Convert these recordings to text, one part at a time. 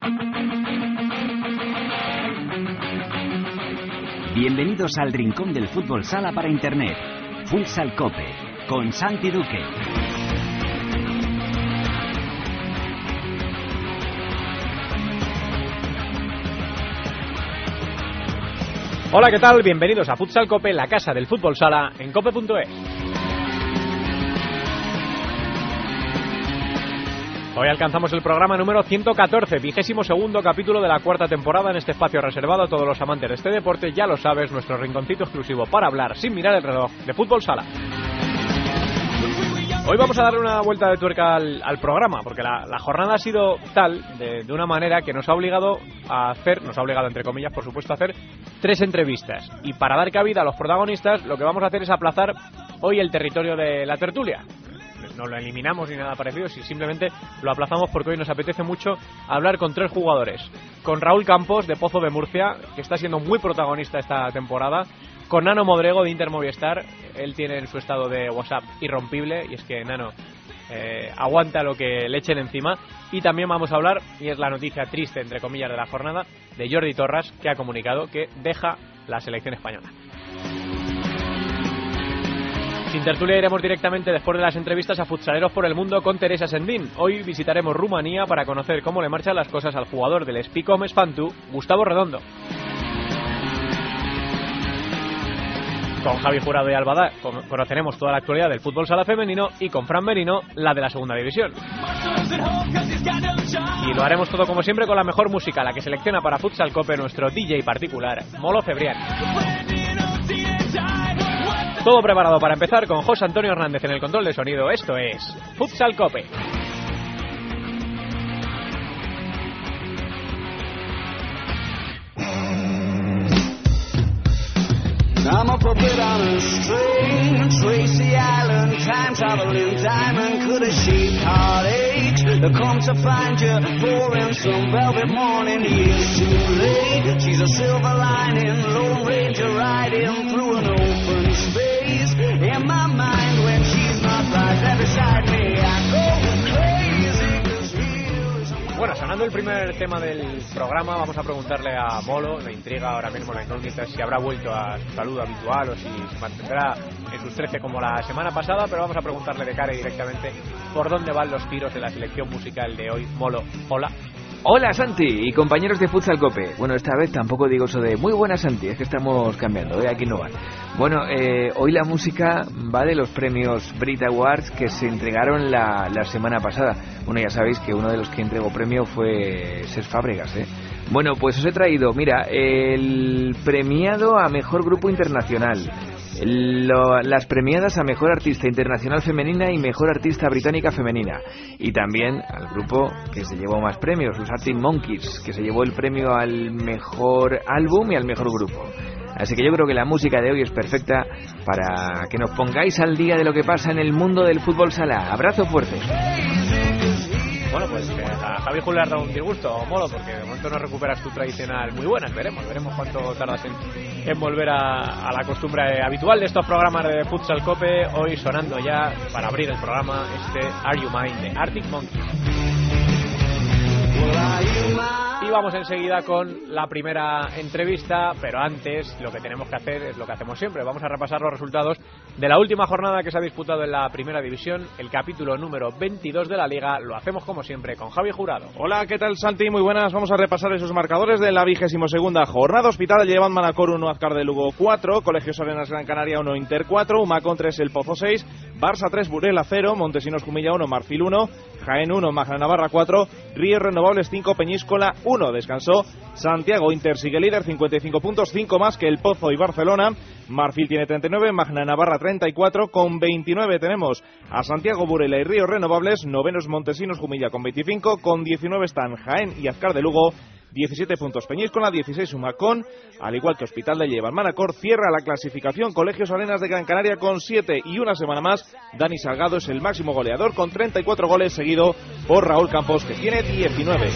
Bienvenidos al rincón del fútbol sala para internet. Futsal Cope, con Santi Duque. Hola, ¿qué tal? Bienvenidos a Futsal Cope, la casa del fútbol sala en cope.es. Hoy alcanzamos el programa número 114, 22º capítulo de la cuarta temporada en este espacio reservado a todos los amantes de este deporte. Ya lo sabes, nuestro rinconcito exclusivo para hablar sin mirar el reloj de fútbol sala. Hoy vamos a darle una vuelta de tuerca al programa, porque la jornada ha sido tal, de una manera que nos ha obligado entre comillas, por supuesto, a hacer 3 entrevistas. Y para dar cabida a los protagonistas, lo que vamos a hacer es aplazar hoy el territorio de la tertulia. No lo eliminamos ni nada parecido, si simplemente lo aplazamos porque hoy nos apetece mucho hablar con 3 jugadores. Con Raúl Campos, de Pozo de Murcia, que está siendo muy protagonista esta temporada. Con Nano Modrego, de Inter Movistar. Él tiene en su estado de WhatsApp irrompible, y es que Nano aguanta lo que le echen encima. Y también vamos a hablar, y es la noticia triste, entre comillas, de la jornada, de Jordi Torras, que ha comunicado que deja la selección española. Sin tertulia iremos directamente después de las entrevistas a Futsaleros por el Mundo con Teresa Sendín. Hoy visitaremos Rumanía para conocer cómo le marchan las cosas al jugador del Spicom Esfantu, Gustavo Redondo. Con Javi Jurado y Albada conoceremos toda la actualidad del fútbol sala femenino, y con Fran Merino, la de la segunda división. Y lo haremos todo como siempre con la mejor música, la que selecciona para Futsal Cope nuestro DJ particular, Molo Cebrián. Todo preparado para empezar con José Antonio Hernández en el control de sonido. Esto es Futsal Cope. I'm up a bit on a string, Tracy Island, time traveling diamond, could a sheep heartache come to find you, pouring some velvet morning, years too late, she's a silver lining, Lone Ranger riding through an open space, in my mind when she's not right there beside me, I go crazy, 'cause here's... Bueno, sonando el primer tema del programa, vamos a preguntarle a Molo, me intriga ahora mismo la incógnita, si habrá vuelto a su salud habitual o si se mantendrá en sus 13 como la semana pasada, pero vamos a preguntarle de cara y directamente por dónde van los tiros de la selección musical de hoy. Molo, hola. Hola Santi y compañeros de Futsal Cope. Bueno, esta vez tampoco digo eso de muy buena Santi, es que estamos cambiando, aquí no van. Bueno, hoy la música va de los premios Brit Awards que se entregaron la semana pasada. Bueno, ya sabéis que uno de los que entregó premio fue Cesc Fàbregas, Bueno, pues os he traído, mira, el premiado a Mejor Grupo Internacional, las premiadas a Mejor Artista Internacional Femenina y Mejor Artista Británica Femenina, y también al grupo que se llevó más premios, los Arctic Monkeys, que se llevó el premio al Mejor Álbum y al Mejor Grupo. Así que yo creo que la música de hoy es perfecta para que nos pongáis al día de lo que pasa en el mundo del fútbol sala. Abrazo fuerte. Bueno, pues a Javi Julio le ha dado un disgusto, Molo, porque de momento no recuperas tu tradicional muy buenas. Veremos cuánto tardas en volver a la costumbre habitual de estos programas de Futsal Cope. Hoy sonando ya, para abrir el programa, Are You Mine de Arctic Monkeys. Y vamos enseguida con la primera entrevista, pero antes lo que tenemos que hacer es lo que hacemos siempre. Vamos a repasar los resultados de la última jornada que se ha disputado en la primera división, el capítulo número 22 de la Liga. Lo hacemos como siempre con Javi Jurado. Hola, ¿qué tal Santi? Muy buenas. Vamos a repasar esos marcadores de la 22ª jornada. Hospital llevan Manacor 1, Azcar de Lugo 4, Colegios Arenas Gran Canaria 1, Inter 4, Humacón 3, El Pozo 6, Barça 3, Burela 0, Montesinos Jumilla 1, Marfil 1, Jaén 1, Magna Navarra 4, Ríos Renovables 5, Peñíscola 1. Descansó Santiago. Inter sigue líder, 55 puntos, 5 más que El Pozo y Barcelona. Marfil tiene 39, Magna Navarra 34, con 29 tenemos a Santiago, Burela y Ríos Renovables. Novenos Montesinos Jumilla con 25, con 19 están Jaén y Azcar de Lugo. 17 puntos Peñíscola, 16 Humacón, al igual que Hospital de Lleva. Manacor cierra la clasificación. Colegios Arenas de Gran Canaria con 7, y una semana más Dani Salgado es el máximo goleador con 34 goles, seguido por Raúl Campos, que tiene 19.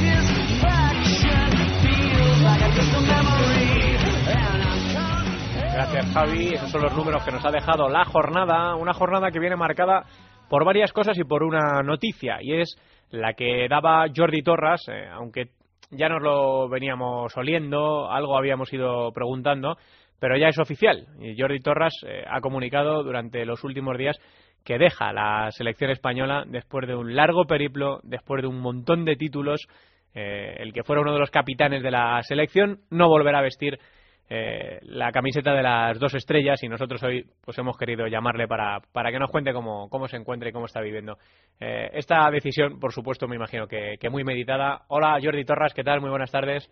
Gracias, Javi. Esos son los números que nos ha dejado la jornada, una jornada que viene marcada por varias cosas y por una noticia, y es la que daba Jordi Torras, aunque ya nos lo veníamos oliendo, algo habíamos ido preguntando, pero ya es oficial. Y Jordi Torras ha comunicado durante los últimos días que deja la selección española después de un largo periplo, después de un montón de títulos. El que fuera uno de los capitanes de la selección no volverá a vestir la camiseta de las 2 estrellas, y nosotros hoy pues hemos querido llamarle para que nos cuente cómo se encuentra y cómo está viviendo esta decisión, por supuesto, me imagino que muy meditada. Hola, Jordi Torras, ¿qué tal? Muy buenas tardes.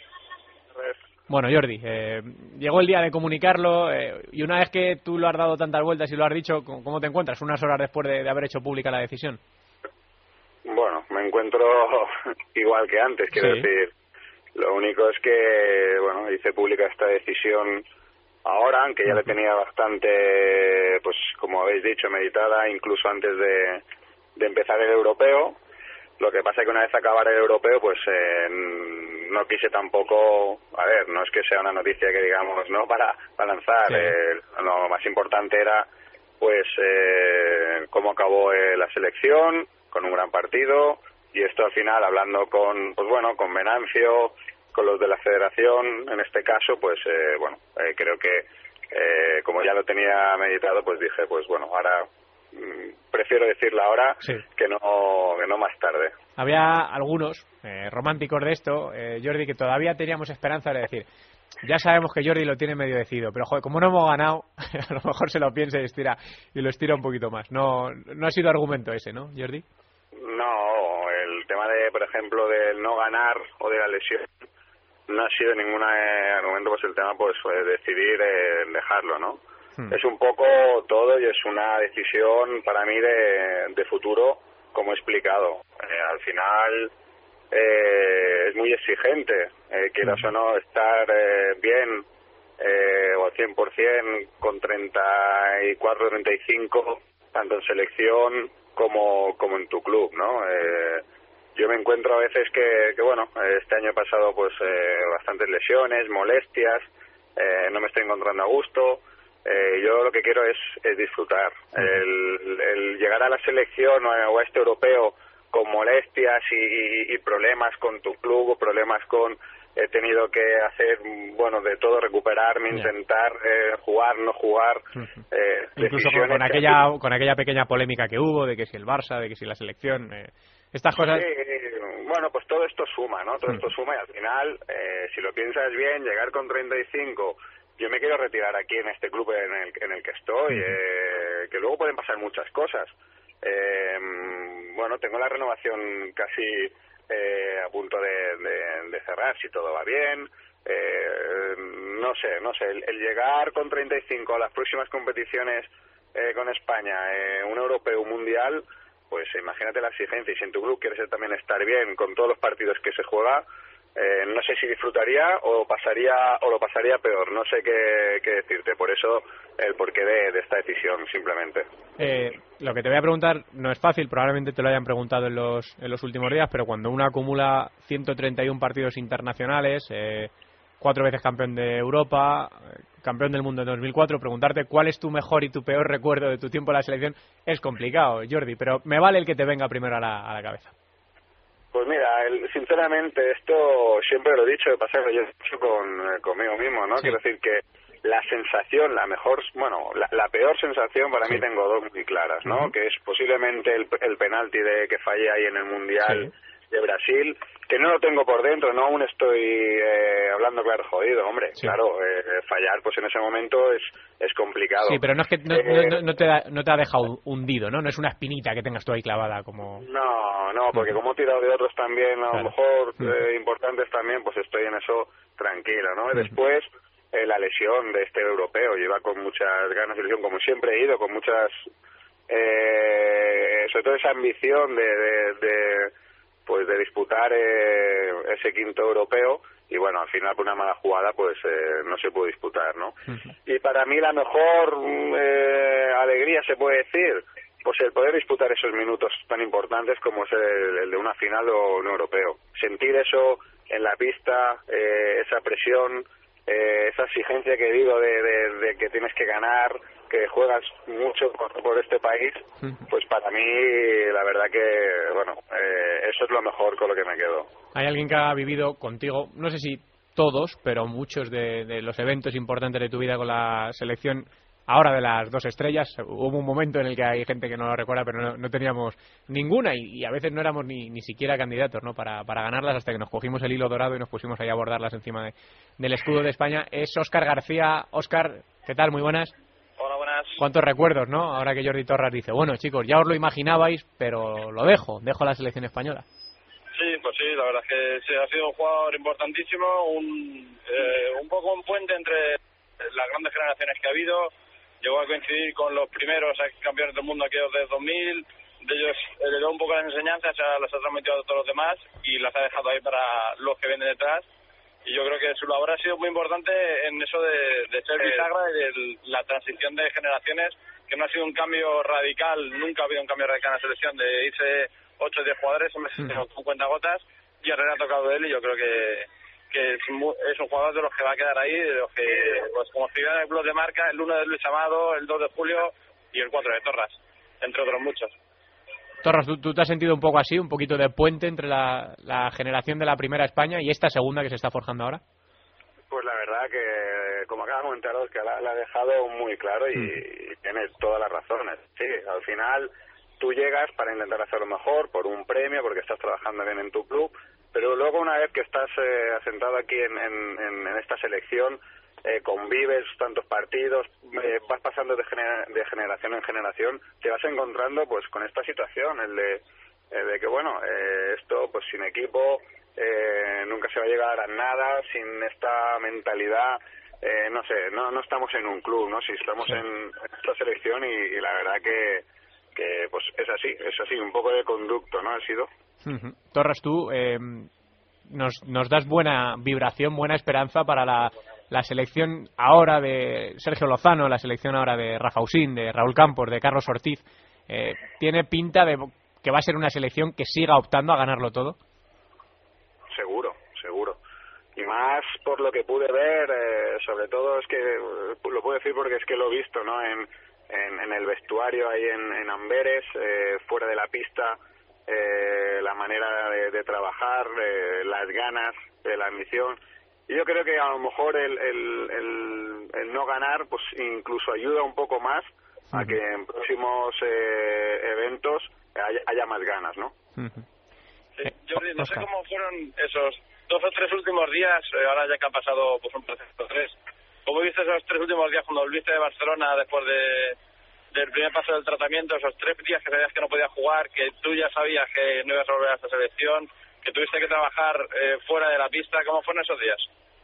Bueno, Jordi, llegó el día de comunicarlo, y una vez que tú lo has dado tantas vueltas y lo has dicho, ¿cómo te encuentras unas horas después de haber hecho pública la decisión? Bueno, me encuentro igual que antes, quiero decir. Lo único es que, bueno, hice pública esta decisión ahora, aunque ya la tenía bastante, pues como habéis dicho, meditada, incluso antes de empezar el europeo. Lo que pasa es que una vez acabara el europeo, pues no quise tampoco, a ver, no es que sea una noticia que digamos, no para lanzar. Sí. Lo más importante era, pues, cómo acabó la selección, con un gran partido, y esto al final, hablando con, pues bueno, con Venancio, con los de la federación, en este caso, pues, creo que, como ya lo tenía meditado, pues dije, pues bueno, ahora prefiero decirlo ahora que no más tarde. Había algunos románticos de esto, Jordi, que todavía teníamos esperanza de decir, ya sabemos que Jordi lo tiene medio decidido, pero joder, como no hemos ganado, a lo mejor se lo piensa y lo estira un poquito más. No ha sido argumento ese, ¿no, Jordi? No, el tema de, por ejemplo, del no ganar o de la lesión no ha sido ningún argumento, pues el tema pues fue decidir dejarlo, ¿no? Es un poco todo, y es una decisión para mí de futuro, como he explicado. Al final es muy exigente, quieras o no estar bien o al 100% con 34, 35, tanto en selección como en tu club, ¿no? Yo me encuentro a veces que bueno, este año he pasado pues bastantes lesiones, molestias, no me estoy encontrando a gusto. Yo lo que quiero es disfrutar. El llegar a la selección o a este europeo con molestias y problemas con tu club, o problemas con... He tenido que hacer, bueno, de todo, recuperarme, intentar jugar, no jugar. Incluso con aquella pequeña polémica que hubo, de que si el Barça, de que si la selección... estas cosas... Sí, bueno, pues todo esto suma, ¿no? Todo esto suma, y al final, si lo piensas bien, llegar con 35... Yo me quiero retirar aquí en este club en el que estoy, que luego pueden pasar muchas cosas. Bueno, tengo la renovación casi a punto de cerrar, si todo va bien. No sé, el llegar con 35 a las próximas competiciones con España, un europeo, un mundial, pues imagínate la exigencia, y si en tu club quieres también estar bien con todos los partidos que se juega, no sé si disfrutaría o lo pasaría peor, no sé qué decirte, por eso el porqué de esta decisión, simplemente. Lo que te voy a preguntar no es fácil, probablemente te lo hayan preguntado en los últimos días, pero cuando uno acumula 131 partidos internacionales, 4 veces campeón de Europa, campeón del mundo en 2004, preguntarte cuál es tu mejor y tu peor recuerdo de tu tiempo en la selección es complicado, Jordi, pero me vale el que te venga primero a la cabeza. Pues mira, sinceramente, esto siempre lo he dicho, de pasar yo he dicho conmigo mismo, ¿no? Sí. Quiero decir que la sensación, la peor sensación para mí, tengo dos muy claras, ¿no? Que es posiblemente el penalti que fallé ahí en el Mundial de Brasil, que no lo tengo por dentro, no aún estoy hablando claro, jodido, hombre, claro, fallar pues en ese momento es complicado. Sí, pero no es que no te ha dejado hundido, ¿no? No es una espinita que tengas tú ahí clavada como... No, porque como he tirado de otros también, a lo mejor importantes también, pues estoy en eso tranquilo, ¿no? Y después, la lesión de este europeo, yo iba con muchas ganas de ilusión, como siempre he ido, con muchas... sobre todo esa ambición de disputar ese quinto europeo, y bueno, al final por una mala jugada pues no se pudo disputar, ¿no? Y para mí la mejor alegría, se puede decir, pues el poder disputar esos minutos tan importantes como es el de una final o un europeo. Sentir eso en la pista, esa presión, esa exigencia que digo de que tienes que ganar, que juegas mucho por este país, pues para mí la verdad que, bueno, eso es lo mejor con lo que me quedo. Hay alguien que ha vivido contigo, no sé si todos, pero muchos de los eventos importantes de tu vida con la selección, ahora de las 2 estrellas. Hubo un momento en el que hay gente que no lo recuerda, pero no teníamos ninguna y a veces no éramos ni siquiera candidatos, ¿no?, para ganarlas, hasta que nos cogimos el hilo dorado y nos pusimos ahí a abordarlas encima del escudo de España. Es Óscar García. Óscar, ¿qué tal? Muy buenas. Hola, buenas. ¿Cuántos recuerdos, no? Ahora que Jordi Torras dice, bueno, chicos, ya os lo imaginabais, pero lo dejo la selección española. Sí, pues sí, la verdad es que sí, ha sido un jugador importantísimo, un poco un puente entre las grandes generaciones que ha habido. Llegó a coincidir con los primeros campeones del mundo, aquellos de 2000. De ellos le dio un poco las enseñanzas, las ha transmitido a todos los demás y las ha dejado ahí para los que vienen detrás. Y yo creo que su labor ha sido muy importante en eso de ser bisagra y de la transición de generaciones, que no ha sido un cambio radical, nunca ha habido un cambio radical en la selección, de irse 8 o 10 jugadores, con cuentagotas, y ahora le ha tocado él, y yo creo que es un jugador de los que va a quedar ahí, de los que, pues como figura de club de marca, el 1 de Luis Amado, el 2 de Julio y el 4 de Torras, entre otros muchos. Torras, ¿tú te has sentido un poco así, un poquito de puente entre la generación de la primera España y esta segunda que se está forjando ahora? Pues la verdad que, como acaba de comentar Óscar, la ha dejado muy claro y tienes todas las razones. Sí, al final tú llegas para intentar hacerlo mejor, por un premio, porque estás trabajando bien en tu club, pero luego una vez que estás asentado aquí en esta selección, convives tantos partidos, vas pasando de generación en generación, te vas encontrando pues con esta situación, el de que bueno, esto pues sin equipo nunca se va a llegar a nada, sin esta mentalidad, no sé, no estamos en un club, ¿no? Si estamos en esta selección y la verdad que pues es así, un poco de conducto, ¿no? Ha sido. Torras, tú nos das buena vibración, buena esperanza para la selección ahora de Sergio Lozano, la selección ahora de Rafa Usín, de Raúl Campos, de Carlos Ortiz. ¿Tiene pinta de que va a ser una selección que siga optando a ganarlo todo? Seguro. Y más por lo que pude ver, sobre todo es que lo puedo decir porque es que lo he visto, ¿no? En el vestuario ahí en Amberes, fuera de la pista, la manera de trabajar, las ganas, la ambición. Y yo creo que a lo mejor el no ganar pues incluso ayuda un poco más a que en próximos eventos haya más ganas, ¿no? Sí, Jordi, no sé cómo fueron esos 2 o 3 últimos días, ahora ya que han pasado pues un proceso 3. ¿Cómo viste esos 3 últimos días cuando volviste de Barcelona después del primer paso del tratamiento, esos 3 días que sabías que no podías jugar, que tú ya sabías que no ibas a volver a esta selección, que tuviste que trabajar fuera de la pista? ¿Cómo fueron esos días?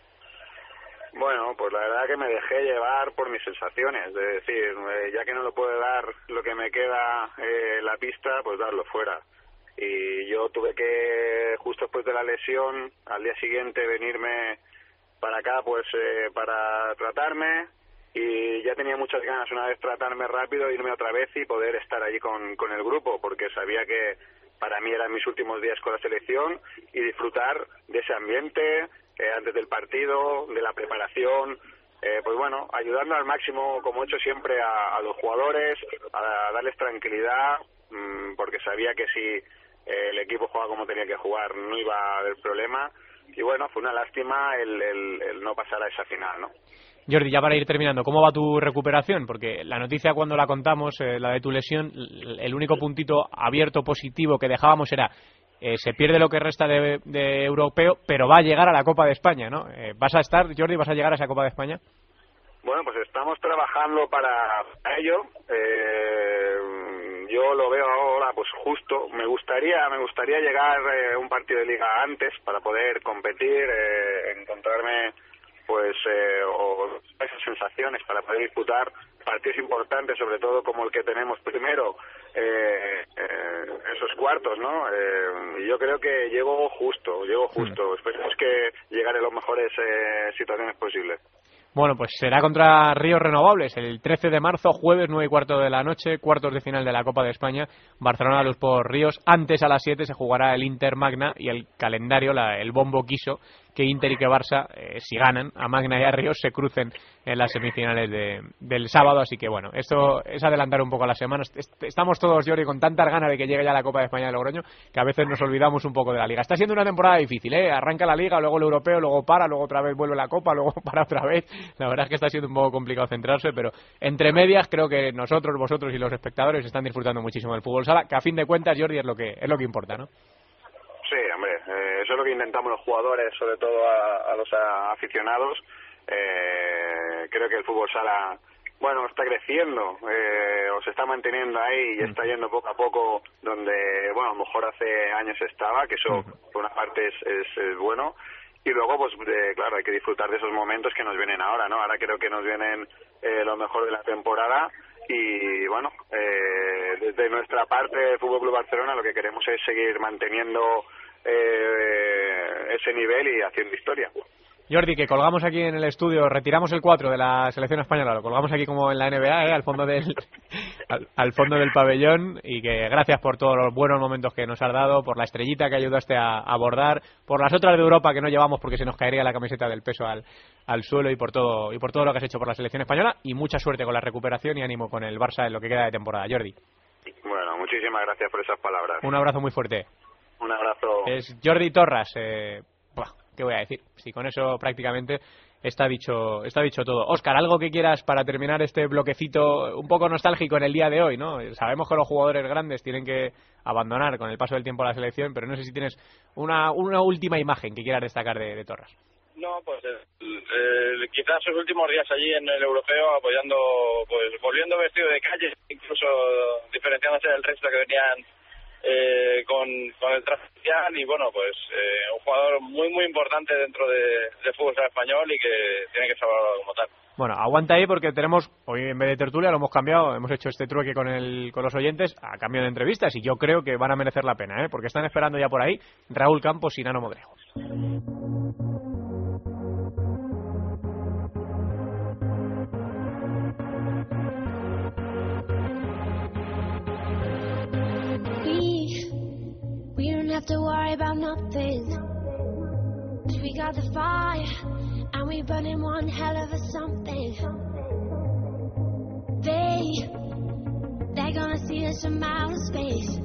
Bueno, pues la verdad que me dejé llevar por mis sensaciones, de decir, ya que no lo puedo dar lo que me queda la pista, pues darlo fuera. Y yo tuve que, justo después de la lesión, al día siguiente venirme para acá pues para tratarme, y ya tenía muchas ganas una vez tratarme rápido, irme otra vez y poder estar allí con el grupo, porque sabía que para mí eran mis últimos días con la selección y disfrutar de ese ambiente antes del partido, de la preparación, pues bueno, ayudando al máximo, como he hecho siempre, a los jugadores, a darles tranquilidad, porque sabía que si el equipo jugaba como tenía que jugar no iba a haber problema, y bueno, fue una lástima el no pasar a esa final, ¿no? Jordi, ya para ir terminando, ¿cómo va tu recuperación? Porque la noticia cuando la contamos, la de tu lesión, el único puntito abierto positivo que dejábamos era se pierde lo que resta de europeo, pero va a llegar a la Copa de España, ¿no? ¿Vas a estar, Jordi, vas a llegar a esa Copa de España? Bueno, pues estamos trabajando para ello. Yo lo veo ahora pues justo. Me gustaría llegar un partido de liga antes para poder competir, encontrarme pues o esas sensaciones para poder disputar partidos importantes, sobre todo como el que tenemos primero, esos cuartos, ¿no? Y yo creo que llego justo. Esperemos que llegar en las mejores situaciones posibles. Bueno, pues será contra Ríos Renovables el 13 de marzo, jueves 9:15 de la noche, cuartos de final de la Copa de España, Barcelona Luz por Ríos. Antes a las 7 se jugará el Inter Magna y el calendario, el bombo quiso que Inter y que Barça, si ganan a Magna y a Ríos, se crucen en las semifinales del sábado. Así que bueno, esto es adelantar un poco las semanas. Estamos todos, Jordi, con tantas ganas de que llegue ya la Copa de España de Logroño, que a veces nos olvidamos un poco de la Liga. Está siendo una temporada difícil, arranca la Liga, luego el Europeo, luego para, luego otra vez vuelve la Copa, luego para otra vez. La verdad es que está siendo un poco complicado centrarse, pero entre medias creo que nosotros, vosotros y los espectadores están disfrutando muchísimo del fútbol sala, que a fin de cuentas, Jordi, es lo que importa, ¿no? Sí, hombre, eso es lo que intentamos los jugadores, sobre todo a los aficionados. Creo que el fútbol sala, bueno, está creciendo, o se está manteniendo ahí y está yendo poco a poco donde, bueno, a lo mejor hace años estaba, que eso por una parte es bueno. Y luego, pues claro, hay que disfrutar de esos momentos que nos vienen ahora, ¿no? Ahora creo que nos vienen lo mejor de la temporada. Y bueno, desde nuestra parte de Fútbol Club Barcelona lo que queremos es seguir manteniendo ese nivel y haciendo historia. Jordi, que colgamos aquí en el estudio, retiramos el 4 de la selección española, lo colgamos aquí como en la NBA, al fondo al fondo del pabellón, y que gracias por todos los buenos momentos que nos has dado, por la estrellita que ayudaste a abordar, por las otras de Europa que no llevamos porque se nos caería la camiseta del peso al suelo, y por todo lo que has hecho por la selección española, y mucha suerte con la recuperación y ánimo con el Barça en lo que queda de temporada, Jordi. Bueno, muchísimas gracias por esas palabras. Un abrazo muy fuerte. Un abrazo. Es Jordi Torras. ¿Qué voy a decir? Si con eso prácticamente está dicho todo. Óscar, algo que quieras para terminar este bloquecito un poco nostálgico en el día de hoy, ¿no? Sabemos que los jugadores grandes tienen que abandonar con el paso del tiempo a la selección, pero no sé si tienes una última imagen que quieras destacar de Torras. No, pues quizás sus últimos días allí en el europeo apoyando, pues volviendo vestido de calle, incluso diferenciándose del resto que venían con el traje social, y bueno, pues un jugador muy muy importante dentro del fútbol español y que tiene que ser valorado como tal. Bueno, aguanta ahí porque tenemos, hoy en vez de tertulia lo hemos cambiado, hemos hecho este trueque con los oyentes a cambio de entrevistas, y yo creo que van a merecer la pena, porque están esperando ya por ahí Raúl Campos y Nano Modrejo. We don't have to worry about nothing. We got the fire and we burning one hell of a something. They're gonna see us from outer space,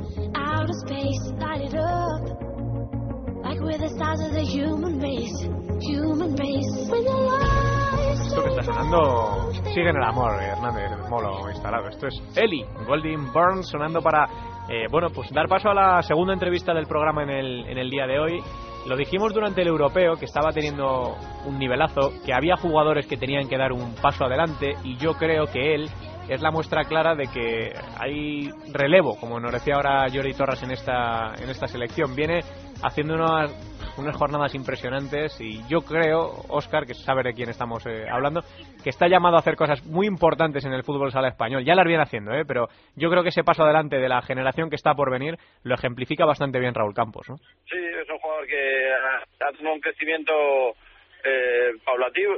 light it up like we're the stars of the human race. When the lights Esto que está sonando sigue en el amor, Hernández, el molo instalado. Esto es Ellie Goulding Burns sonando para pues dar paso a la segunda entrevista del programa en el día de hoy. Lo dijimos durante el europeo, que estaba teniendo un nivelazo, que había jugadores que tenían que dar un paso adelante, y yo creo que él es la muestra clara de que hay relevo, como nos decía ahora Jordi Torras en esta selección. Viene haciendo unas jornadas impresionantes, y yo creo, Óscar, que sabe de quién estamos hablando, que está llamado a hacer cosas muy importantes en el fútbol sala español. Ya las viene haciendo, pero yo creo que ese paso adelante de la generación que está por venir lo ejemplifica bastante bien Raúl Campos, ¿no? Sí, es un jugador que ha tenido un crecimiento paulatino,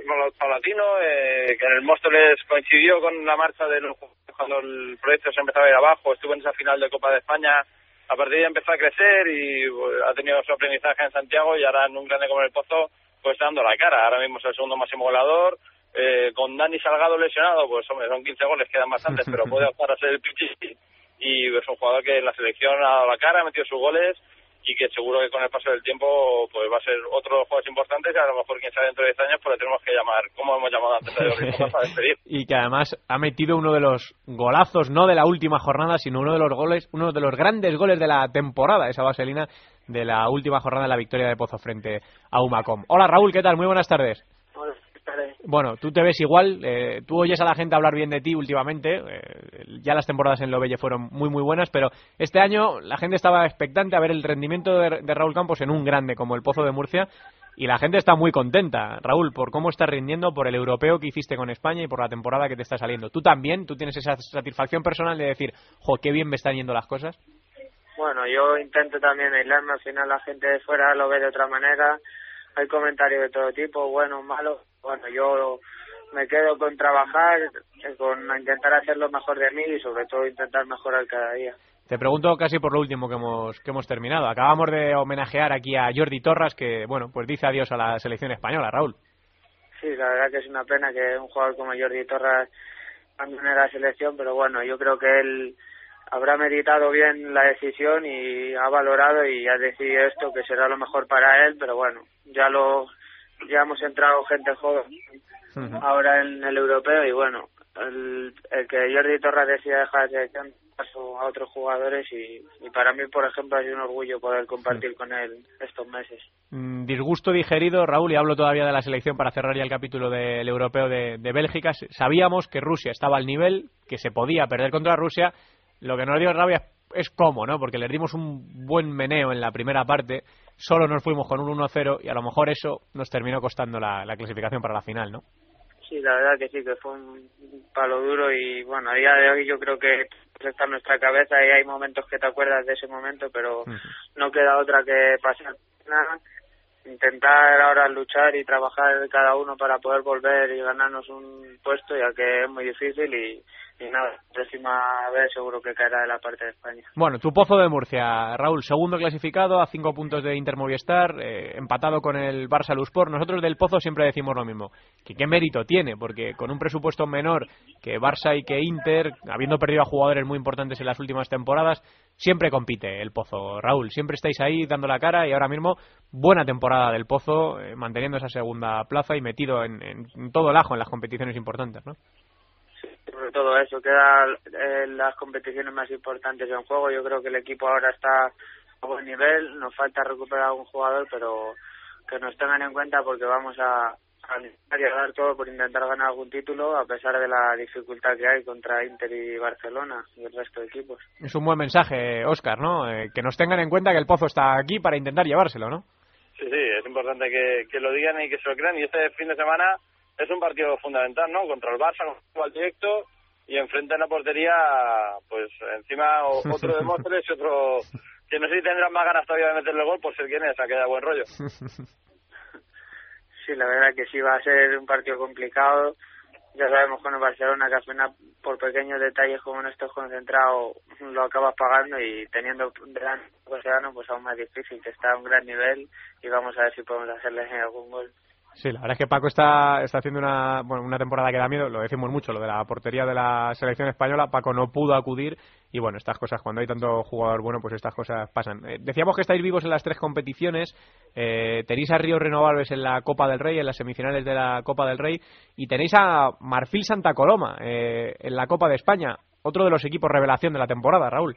que en el Móstoles coincidió con la marcha de los cuando el proyecto se empezaba a ir abajo, estuvo en esa final de Copa de España. A partir de ahí empezó a crecer y ha tenido su aprendizaje en Santiago, y ahora en un grande como el Pozo pues está dando la cara. Ahora mismo es el segundo máximo goleador, con Dani Salgado lesionado, pues hombre, son 15 goles, quedan bastantes, pero puede optar a ser el Pichichi, y es un jugador que en la selección ha dado la cara, ha metido sus goles, y que seguro que con el paso del tiempo pues va a ser otro de los jugadores importantes, y a lo mejor quién sabe dentro de 10 años pues le tenemos que llamar, como hemos llamado antes a Jordi, para despedir. Y que además ha metido uno de los golazos, no de la última jornada, sino uno de los grandes goles de la temporada, esa vaselina de la última jornada de la victoria de Pozo frente a Umacom. Hola Raúl, ¿qué tal? Muy buenas tardes. Hola, tardes. Bueno, tú te ves igual, tú oyes a la gente hablar bien de ti últimamente, ya las temporadas en Lovelle fueron muy muy buenas, pero este año la gente estaba expectante a ver el rendimiento de Raúl Campos en un grande como el Pozo de Murcia, y la gente está muy contenta, Raúl, por cómo estás rindiendo, por el europeo que hiciste con España y por la temporada que te está saliendo. ¿Tú también? ¿Tú tienes esa satisfacción personal de decir, jo, qué bien me están yendo las cosas? Bueno, yo intento también aislarme, al final la gente de fuera lo ve de otra manera, hay comentarios de todo tipo, buenos, malos. Bueno, yo me quedo con trabajar, con intentar hacer lo mejor de mí y sobre todo intentar mejorar cada día. Te pregunto casi por lo último que hemos terminado. Acabamos de homenajear aquí a Jordi Torres, que bueno, pues dice adiós a la selección española, Raúl. Sí, la verdad que es una pena que un jugador como Jordi Torres abandone la selección, pero bueno, yo creo que él habrá meditado bien la decisión y ha valorado y ha decidido esto, que será lo mejor para él, pero bueno, ya hemos entrado gente joven ahora en el europeo y bueno, el que Jordi Torres decida dejar de selección paso a otros jugadores y para mí, por ejemplo, ha sido un orgullo poder compartir con él estos meses. Disgusto digerido, Raúl, y hablo todavía de la selección para cerrar ya el capítulo del europeo de Bélgica. Sabíamos que Rusia estaba al nivel, que se podía perder contra Rusia. Lo que nos dio rabia es cómo, ¿no? Porque les dimos un buen meneo en la primera parte, solo nos fuimos con un 1-0 y a lo mejor eso nos terminó costando la clasificación para la final, ¿no? Sí, la verdad que sí, que fue un palo duro y bueno, a día de hoy yo creo que está en nuestra cabeza y hay momentos que te acuerdas de ese momento, pero no queda otra que pasar nada, intentar ahora luchar y trabajar cada uno para poder volver y ganarnos un puesto, ya que es muy difícil y nada, próxima vez seguro que caerá de la parte de España. Bueno, tu Pozo de Murcia, Raúl, segundo clasificado a 5 puntos de Inter Movistar, empatado con el Barça Luspor. Nosotros del Pozo siempre decimos lo mismo, que qué mérito tiene, porque con un presupuesto menor que Barça y que Inter, habiendo perdido a jugadores muy importantes en las últimas temporadas, siempre compite el Pozo. Raúl, siempre estáis ahí dando la cara y ahora mismo buena temporada del Pozo, manteniendo esa segunda plaza y metido en todo el ajo en las competiciones importantes, ¿no? Sobre todo eso, quedan las competiciones más importantes en juego. Yo creo que el equipo ahora está a buen nivel, nos falta recuperar a un jugador, pero que nos tengan en cuenta porque vamos a dar todo por intentar ganar algún título a pesar de la dificultad que hay contra Inter y Barcelona y el resto de equipos. Es un buen mensaje, Óscar, ¿no? Que nos tengan en cuenta que el Pozo está aquí para intentar llevárselo, ¿no? Sí, es importante que lo digan y que se lo crean, y este fin de semana es un partido fundamental, ¿no? Contra el Barça, con el directo, y enfrente en la portería, pues encima otro de Móstoles y otro que no sé si tendrán más ganas todavía de meterle el gol por ser quien es, a que da buen rollo. Sí, la verdad que sí va a ser un partido complicado. Ya sabemos con el Barcelona que al final, por pequeños detalles como no estés concentrado, lo acabas pagando, y teniendo delante el Barcelona, pues aún más difícil, que está a un gran nivel y vamos a ver si podemos hacerles algún gol. Sí, la verdad es que Paco está haciendo una temporada que da miedo, lo decimos mucho, lo de la portería de la selección española. Paco no pudo acudir y bueno, estas cosas, cuando hay tanto jugador bueno, pues estas cosas pasan. Decíamos que estáis vivos en las 3 competiciones, tenéis a Ríos Renovables en la Copa del Rey, en las semifinales de la Copa del Rey, y tenéis a Marfil Santa Coloma en la Copa de España, otro de los equipos revelación de la temporada, Raúl.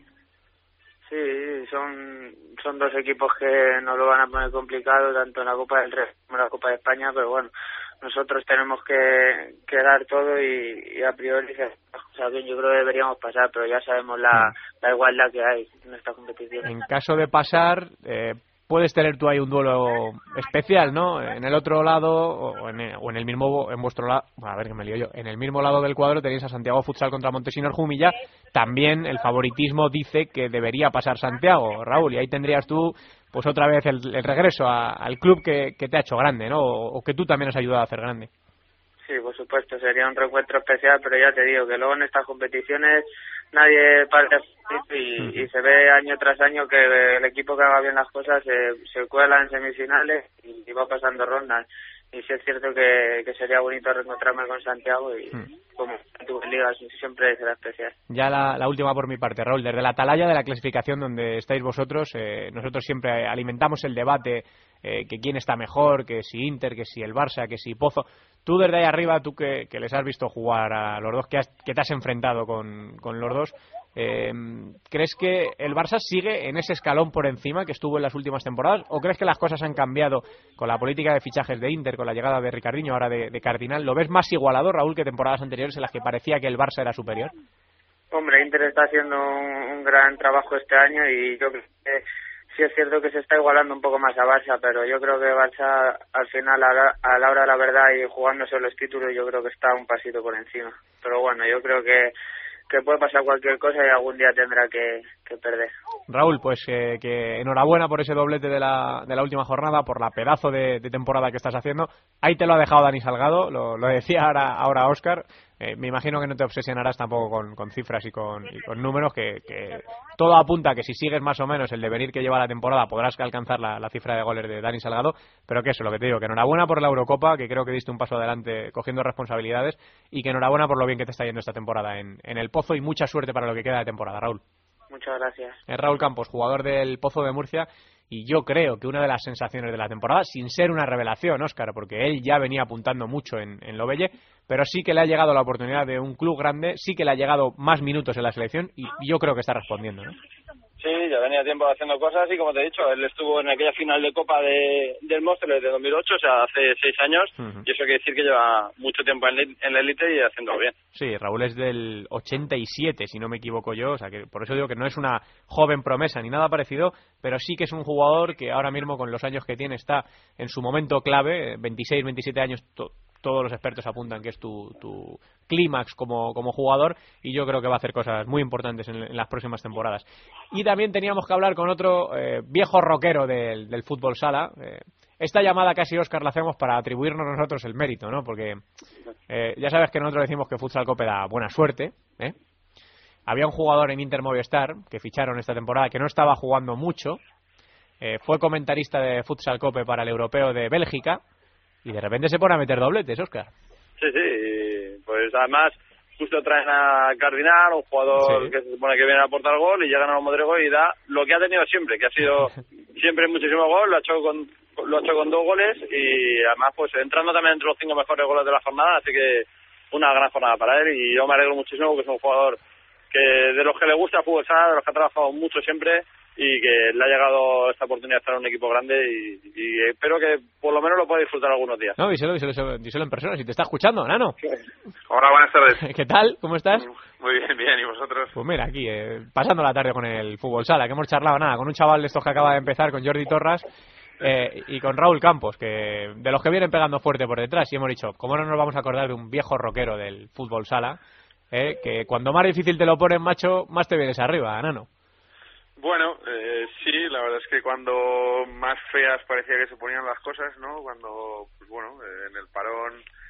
Sí, son 2 equipos que nos lo van a poner complicado, tanto en la Copa del Rey como en la Copa de España, pero bueno, nosotros tenemos que dar todo y a priori, o sea, bien, yo creo que deberíamos pasar, pero ya sabemos la igualdad que hay en esta competición. En caso de pasar, puedes tener tú ahí un duelo especial, ¿no? En el otro lado, o en el mismo, en vuestro lado, a ver que me lío yo, en el mismo lado del cuadro tenéis a Santiago Futsal contra Montesinos Jumilla. También el favoritismo dice que debería pasar Santiago, Raúl, y ahí tendrías tú pues otra vez el regreso al club que te ha hecho grande, ¿no? O que tú también has ayudado a hacer grande. Sí, por supuesto, sería un reencuentro especial, pero ya te digo que luego en estas competiciones nadie parte y se ve año tras año que el equipo que haga bien las cosas se cuela en semifinales y va pasando rondas. Y sí es cierto que sería bonito reencontrarme con Santiago y como en tu liga siempre será especial. Ya la última por mi parte, Raúl, desde la atalaya de la clasificación donde estáis vosotros, nosotros siempre alimentamos el debate que quién está mejor, que si Inter, que si el Barça, que si Pozo. Tú desde ahí arriba, tú que les has visto jugar a los dos, que te has enfrentado con los dos, ¿crees que el Barça sigue en ese escalón por encima que estuvo en las últimas temporadas? ¿O crees que las cosas han cambiado con la política de fichajes de Inter, con la llegada de Ricardinho, ahora de Cardinal? ¿Lo ves más igualado, Raúl, que temporadas anteriores en las que parecía que el Barça era superior? Hombre, Inter está haciendo un gran trabajo este año y yo creo que sí es cierto que se está igualando un poco más a Barça, pero yo creo que Barça al final, a la hora de la verdad y jugándose los títulos, yo creo que está un pasito por encima. Pero bueno, yo creo que puede pasar cualquier cosa y algún día tendrá que perder. Raúl, pues que enhorabuena por ese doblete de la última jornada, por la pedazo de temporada que estás haciendo. Ahí te lo ha dejado Dani Salgado, lo decía ahora Óscar. Me imagino que no te obsesionarás tampoco con cifras y con números, que todo apunta a que si sigues más o menos el devenir que lleva la temporada podrás alcanzar la cifra de goles de Dani Salgado, pero que eso, lo que te digo, que enhorabuena por la Eurocopa, que creo que diste un paso adelante cogiendo responsabilidades, y que enhorabuena por lo bien que te está yendo esta temporada en el Pozo, y mucha suerte para lo que queda de temporada, Raúl. Muchas gracias. Es Raúl Campos, jugador del Pozo de Murcia, y yo creo que una de las sensaciones de la temporada, sin ser una revelación, Óscar, porque él ya venía apuntando mucho en Lobelle, pero sí que le ha llegado la oportunidad de un club grande, sí que le ha llegado más minutos en la selección, y yo creo que está respondiendo, ¿no? Sí, ya venía tiempo haciendo cosas y, como te he dicho, él estuvo en aquella final de Copa del Móstoles de 2008, o sea, hace 6 años, y eso quiere decir que lleva mucho tiempo en la élite y haciéndolo bien. Sí, Raúl es del 87, si no me equivoco yo, o sea, que por eso digo que no es una joven promesa ni nada parecido, pero sí que es un jugador que ahora mismo, con los años que tiene, está en su momento clave, 26, 27 años, todos los expertos apuntan que es tu clímax como jugador, y yo creo que va a hacer cosas muy importantes en las próximas temporadas. Y también teníamos que hablar con otro viejo rockero del fútbol sala. Esta llamada casi, Óscar, la hacemos para atribuirnos nosotros el mérito, ¿no? Porque ya sabes que nosotros decimos que Futsal Cope da buena suerte, ¿eh? Había un jugador en Inter Movistar que ficharon esta temporada que no estaba jugando mucho, fue comentarista de Futsal Cope para el Europeo de Bélgica, y de repente se pone a meter dobletes, Óscar. Sí, pues además justo traen a Cardinal, un jugador que se supone que viene a aportar gol, y llegan a los Modrigo y da lo que ha tenido siempre, que ha sido siempre muchísimo gol, lo ha hecho con 2 goles, y además pues entrando también entre los 5 mejores goles de la jornada, así que una gran jornada para él, y yo me alegro muchísimo porque es un jugador que de los que le gusta el fútbol sala, de los que ha trabajado mucho siempre, y que le ha llegado esta oportunidad de estar en un equipo grande, y espero que por lo menos lo pueda disfrutar algunos días. No, díselo en persona, si te está escuchando, Nano. Hola, buenas tardes. ¿Qué tal? ¿Cómo estás? Muy bien, ¿y vosotros? Pues mira, aquí, pasando la tarde con el fútbol sala, que hemos charlado con un chaval de estos que acaba de empezar, con Jordi Torras, y con Raúl Campos, que de los que vienen pegando fuerte por detrás, y hemos dicho, ¿cómo no nos vamos a acordar de un viejo rockero del fútbol sala? Que cuando más difícil te lo ponen, macho, más te vienes arriba, Nano. Bueno, sí, la verdad es que cuando más feas parecía que se ponían las cosas, ¿no? Cuando, pues bueno, en el parón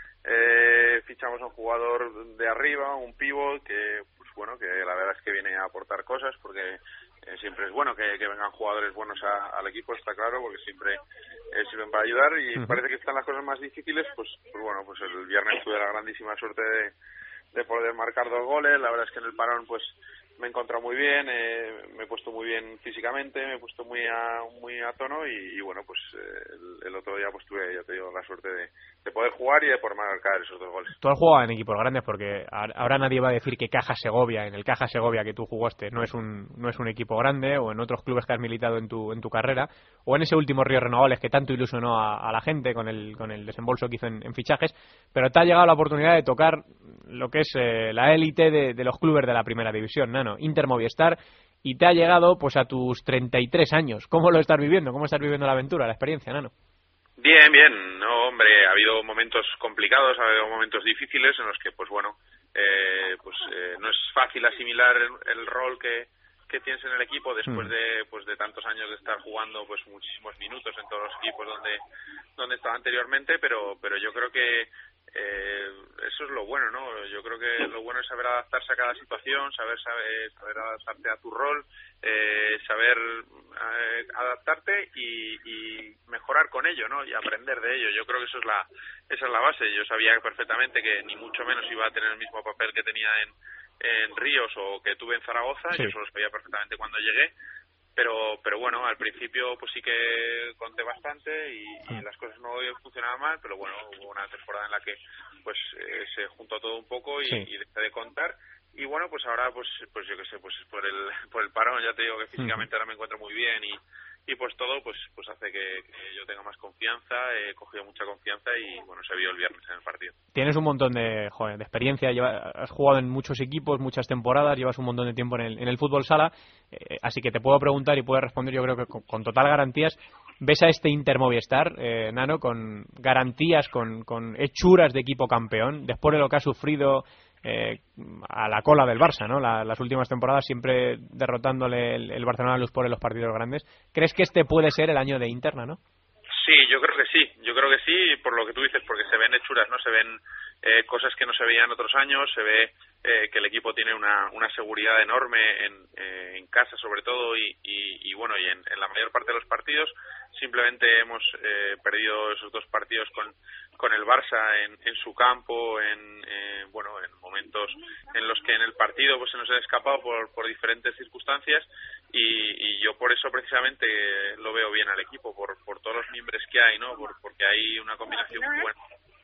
fichamos a un jugador de arriba, un pívot, que, pues bueno, que la verdad es que viene a aportar cosas, porque siempre es bueno que vengan jugadores buenos al equipo, está claro, porque siempre sirven para ayudar, y parece que están las cosas más difíciles, pues bueno, pues el viernes tuve la grandísima suerte de poder marcar 2 goles. La verdad es que en el parón pues me he encontrado muy bien, me he puesto muy bien físicamente, me he puesto muy a tono, y bueno, pues el otro día pues tuve, ya te digo, la suerte de poder jugar y de poder marcar esos 2 goles. Tú has jugado en equipos grandes, porque ahora nadie va a decir que Caja Segovia, en el Caja Segovia que tú jugaste, no es un equipo grande, o en otros clubes que has militado en tu carrera, o en ese último Ríos Renovables que tanto ilusionó a la gente con el desembolso que hizo en fichajes, pero te ha llegado la oportunidad de tocar lo que es la élite de los clubes de la primera división, Nano, Inter Movistar, y te ha llegado pues a tus 33 años. ¿Cómo lo estás viviendo? ¿Cómo estás viviendo la aventura, la experiencia, Nano? Bien, no, hombre, ha habido momentos complicados, ha habido momentos difíciles en los que, pues bueno, no es fácil asimilar el rol que tienes en el equipo después de tantos años de estar jugando pues muchísimos minutos en todos los equipos donde estaba anteriormente, pero yo creo que eso es lo bueno, ¿no? Yo creo que lo bueno es saber adaptarse a cada situación, saber adaptarte a tu rol, saber adaptarte y mejorar con ello, ¿no? Y aprender de ello. Yo creo que esa es la base. Yo sabía perfectamente que ni mucho menos iba a tener el mismo papel que tenía en Ríos o que tuve en Zaragoza, y eso lo sabía perfectamente cuando llegué. Pero bueno, al principio pues sí que conté bastante y las cosas no funcionaban mal, pero bueno, hubo una temporada en la que pues se juntó todo un poco y dejé de contar. Y bueno, pues ahora pues yo qué sé, pues por el parón, ya te digo que físicamente ahora me encuentro muy bien, y pues todo pues hace que yo tenga más confianza, he cogido mucha confianza, y bueno, se vio el viernes en el partido. Tienes un montón de experiencia, has jugado en muchos equipos, muchas temporadas, llevas un montón de tiempo en el fútbol sala, así que te puedo preguntar y puedes responder, yo creo que con total garantías. ¿Ves a este Inter Movistar, Nano, con garantías, con hechuras de equipo campeón, después de lo que ha sufrido a la cola del Barça, ¿no? Las últimas temporadas siempre derrotándole el Barcelona a Luspor en los partidos grandes? ¿Crees que este puede ser el año de Inter, no? Sí, yo creo que sí, por lo que tú dices, porque se ven hechuras, ¿no? Se ven cosas que no se veían otros años, se ve que el equipo tiene una seguridad enorme en casa sobre todo y bueno, y en la mayor parte de los partidos. Simplemente hemos perdido esos 2 partidos con el Barça en su campo, en momentos en los que en el partido pues se nos ha escapado por diferentes circunstancias y yo por eso precisamente lo veo bien al equipo, por todos los miembros que hay, ¿no? Porque hay una combinación muy buena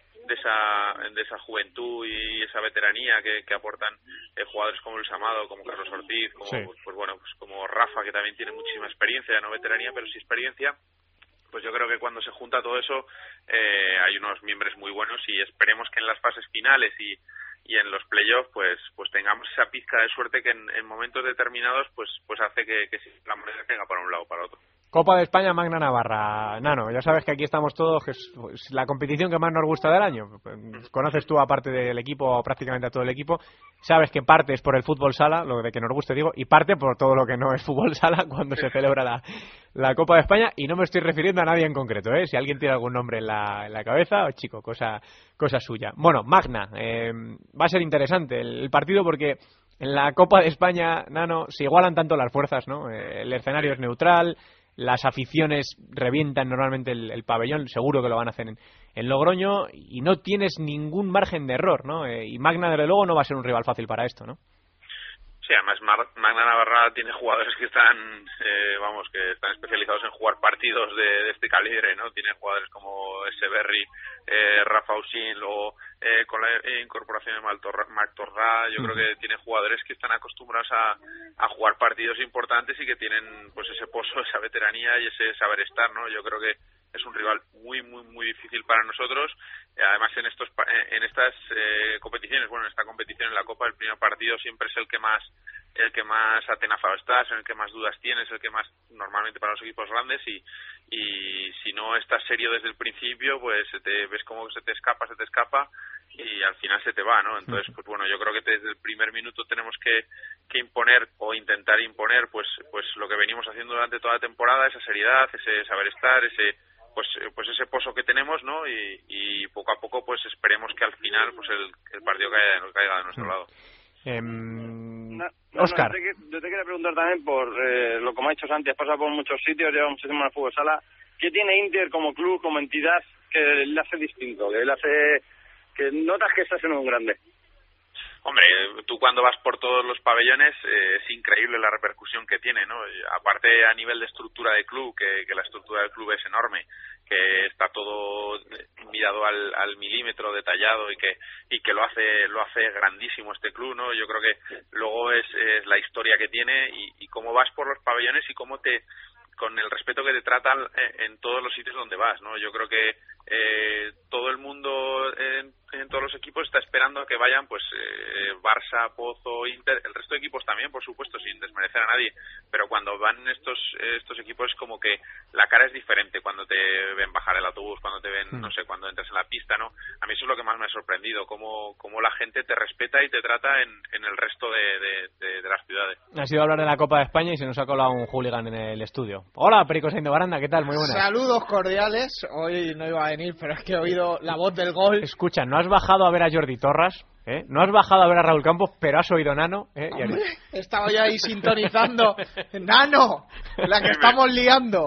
de esa juventud y esa veteranía que aportan jugadores como Luis Amado, como Carlos Ortiz, como pues como Rafa, que también tiene muchísima experiencia, no veteranía, pero sí experiencia. Pues yo creo que cuando se junta todo eso hay unos miembros muy buenos y esperemos que en las fases finales y en los playoffs pues tengamos esa pizca de suerte que en momentos determinados pues hace que la moneda tenga para un lado o para otro. Copa de España, Magna Navarra. Nano, ya sabes que aquí estamos todos, que es la competición que más nos gusta del año. Conoces tú a parte del equipo, o prácticamente a todo el equipo. Sabes que parte es por el fútbol sala, lo de que nos guste digo, y parte por todo lo que no es fútbol sala cuando se celebra la Copa de España. Y no me estoy refiriendo a nadie en concreto, ¿eh? Si alguien tiene algún nombre en la cabeza, chico, cosa suya. Bueno, Magna, va a ser interesante el partido porque en la Copa de España, Nano, se igualan tanto las fuerzas, ¿no? El escenario es neutral. Las aficiones revientan normalmente el pabellón, seguro que lo van a hacer en Logroño, y no tienes ningún margen de error, ¿no? Y Magna, desde luego, no va a ser un rival fácil para esto, ¿no? Sí, además Magna Navarra tiene jugadores que están especializados en jugar partidos de este calibre, ¿no? Tiene jugadores como Echeverri, Rafa Usín, luego con la incorporación de Marc Torrá, yo creo que tiene jugadores que están acostumbrados a jugar partidos importantes y que tienen pues ese pozo, esa veteranía y ese saber estar, ¿no? Yo creo que es un rival muy muy muy difícil para nosotros. Además en estas competiciones, en esta competición en la Copa, el primer partido siempre es el que más atenazado estás, en el que más dudas tienes, el que más normalmente para los equipos grandes y si no estás serio desde el principio, pues ves como se te escapa y al final se te va, ¿no? Entonces, pues bueno, yo creo que desde el primer minuto tenemos que imponer o intentar imponer pues lo que venimos haciendo durante toda la temporada, esa seriedad, ese saber estar, ese pues ese pozo que tenemos, ¿no? Y poco a poco pues esperemos que al final pues el partido caiga de nuestro lado. Óscar. Yo te quería preguntar también por lo que me ha dicho Santi, has pasado por muchos sitios, lleva muchísimo en el fútbol sala. ¿Qué tiene Inter como club, como entidad, que le hace distinto, que notas que estás en un grande? Hombre, tú cuando vas por todos los pabellones es increíble la repercusión que tiene, ¿no? Aparte a nivel de estructura de club, que la estructura del club es enorme, que está todo mirado al milímetro, detallado y que lo hace grandísimo este club, ¿no? Yo creo que luego es la historia que tiene y cómo vas por los pabellones y cómo con el respeto que te tratan en todos los sitios donde vas, ¿no? Yo creo que todo el mundo en todos los equipos está esperando a que vayan pues Barça, Pozo, Inter, el resto de equipos también, por supuesto, sin desmerecer a nadie, pero cuando van estos equipos es como que la cara es diferente cuando te ven bajar el autobús, cuando te ven, no sé, cuando entras en la pista, ¿no? A mí eso es lo que más me ha sorprendido, cómo la gente te respeta y te trata en el resto de las ciudades. Ha sido hablar de la Copa de España y se nos ha colado un hooligan en el estudio. Hola, Perico Sainz de Baranda, ¿qué tal? Muy buenas. Saludos cordiales. Hoy no iba a venir, pero es que he oído la voz del gol. Escucha, no has bajado a ver a Jordi Torras, no has bajado a ver a Raúl Campos, pero has oído Nano. Hombre, estaba yo ahí sintonizando. Nano, la que estamos liando.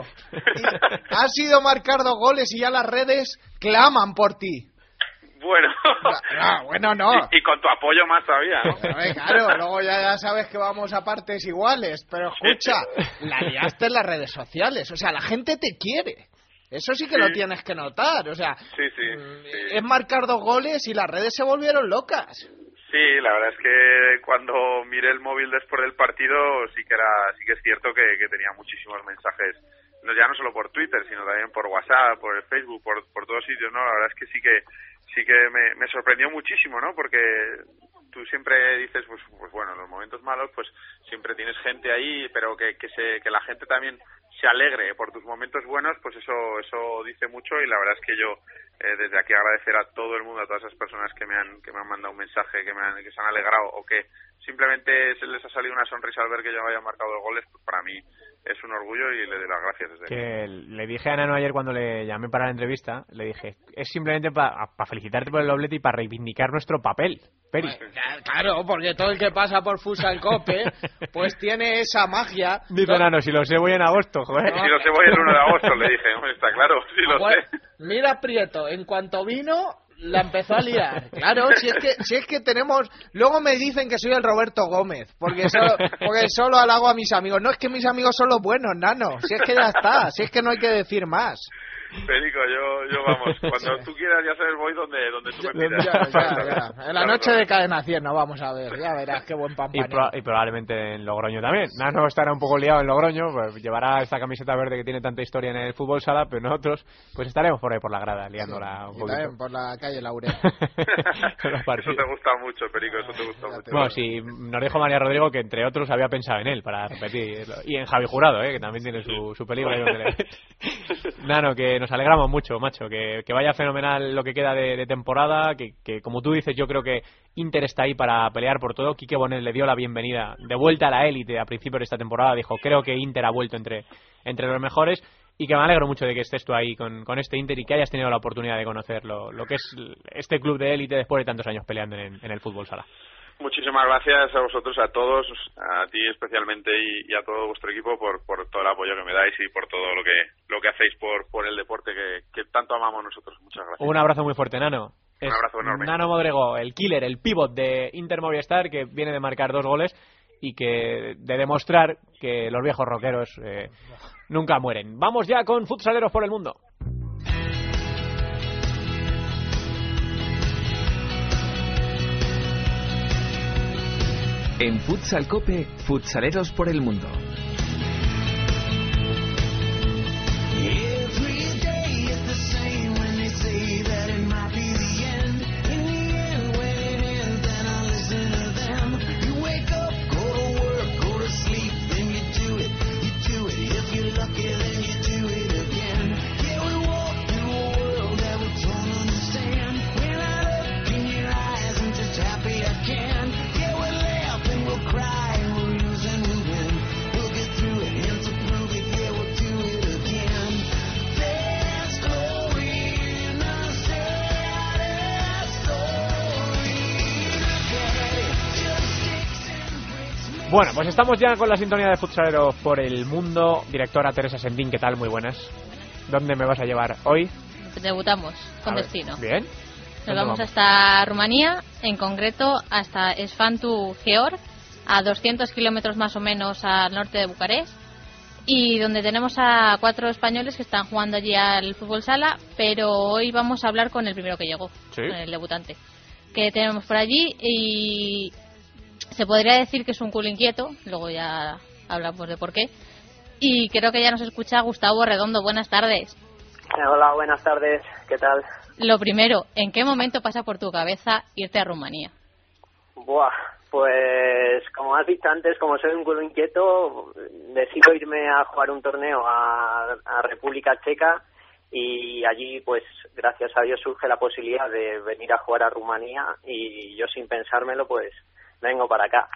Has ido a marcar 2 goles y ya las redes claman por ti. Bueno, bueno no. Y con tu apoyo más todavía, ¿no? Claro, luego ya sabes que vamos a partes iguales, pero escucha, la liaste en las redes sociales, o sea, la gente te quiere. Eso sí que lo tienes que notar, o sea, sí. Es marcar 2 goles y las redes se volvieron locas. Sí, la verdad es que cuando miré el móvil después del partido sí que es cierto que tenía muchísimos mensajes, ya no solo por Twitter, sino también por WhatsApp, por el Facebook, por todos sitios, ¿no? La verdad es que sí que me sorprendió muchísimo, ¿no? Porque tú siempre dices, pues bueno, en los momentos malos, pues siempre tienes gente ahí, pero que la gente también se alegre por tus momentos buenos, pues eso dice mucho y la verdad es que yo desde aquí agradecer a todo el mundo, a todas esas personas que me han mandado un mensaje, que se han alegrado o que simplemente se les ha salido una sonrisa al ver que yo había marcado 2 goles, pues para mí es un orgullo y le doy las gracias desde aquí. Que le dije a Nano ayer cuando le llamé para la entrevista, le dije, es simplemente para felicitarte por el doblete y para reivindicar nuestro papel, Peri. Claro, porque todo el que pasa por Futsal Cope pues tiene esa magia. Dice Nano, si lo sé voy en agosto, joder. Si lo sé voy el 1 de agosto, le dije, está claro, si lo sé. Mira Prieto, en cuanto vino la empezó a liar. Claro, si es que tenemos... Luego me dicen que soy el Roberto Gómez, porque solo halago a mis amigos. No, es que mis amigos son los buenos, Nano. Si es que ya está, si es que no hay que decir más. Perico, yo vamos, cuando tú quieras, ya sabes, voy donde tú me pidas. Ya. En la noche de Cadena 100 no vamos a ver, ya verás qué buen pampaneo. Y probablemente en Logroño también. Nano estará un poco liado en Logroño, pues llevará esta camiseta verde que tiene tanta historia en el fútbol sala, pero nosotros pues estaremos por ahí por la grada, liándola un poquito. También por la calle Laurel. Eso te gusta mucho, Perico, eso te gusta mucho. Bueno, sí, nos dijo María Rodrigo que entre otros había pensado en él para repetir. Y en Javi Jurado, que también tiene su peligro ahí donde le... Nano, que nos alegramos mucho, macho, que vaya fenomenal lo que queda de temporada, que como tú dices, yo creo que Inter está ahí para pelear por todo. Quique Bonet le dio la bienvenida de vuelta a la élite a principios de esta temporada, dijo, creo que Inter ha vuelto entre los mejores, y que me alegro mucho de que estés tú ahí con este Inter y que hayas tenido la oportunidad de conocer lo que es este club de élite después de tantos años peleando en el fútbol sala. Muchísimas gracias a vosotros, a todos, a ti especialmente y a todo vuestro equipo por todo el apoyo que me dais y por todo lo que hacéis por el deporte que tanto amamos nosotros. Muchas gracias. Un abrazo muy fuerte, Nano. Un abrazo enorme. Nano Modrego, el killer, el pívot de Inter Movistar, que viene de marcar 2 goles y que de demostrar que los viejos rockeros nunca mueren. Vamos ya con Futsaleros por el Mundo. En Futsal Cope, Futsaleros por el Mundo. Bueno, pues estamos ya con la sintonía de Futsaleros por el Mundo. Directora Teresa Sendín, ¿qué tal? Muy buenas. ¿Dónde me vas a llevar hoy? Debutamos con destino. Bien. Nos vamos hasta Rumanía, en concreto hasta Esfantu Georg, a 200 kilómetros más o menos al norte de Bucarest, y donde tenemos a 4 españoles que están jugando allí al fútbol sala, pero hoy vamos a hablar con el primero que llegó, ¿sí? El debutante que tenemos por allí, y se podría decir que es un culo inquieto, luego ya hablamos de por qué, y creo que ya nos escucha Gustavo Redondo. Buenas tardes. Hola, buenas tardes, ¿qué tal? Lo primero, ¿en qué momento pasa por tu cabeza irte a Rumanía? Buah, pues como has dicho antes, como soy un culo inquieto, decido irme a jugar un torneo a República Checa, y allí pues gracias a Dios surge la posibilidad de venir a jugar a Rumanía, y yo sin pensármelo pues vengo para acá.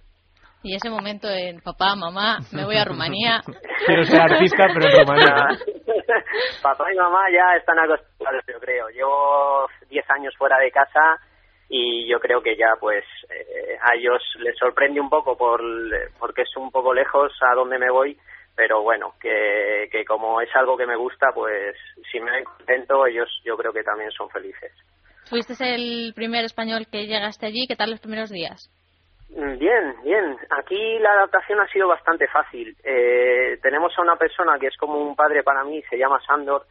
Y ese momento en papá, mamá, me voy a Rumanía. Quiero ser artista, pero en Rumanía. Papá y mamá ya están acostumbrados, yo creo. Llevo 10 años fuera de casa y yo creo que ya pues a ellos les sorprende un poco porque es un poco lejos a donde me voy, pero bueno, que como es algo que me gusta, pues si me ven contento, ellos yo creo que también son felices. ¿Fuiste el primer español que llegaste allí? ¿Qué tal los primeros días? Bien. Aquí la adaptación ha sido bastante fácil. Tenemos a una persona que es como un padre para mí, se llama Sandor,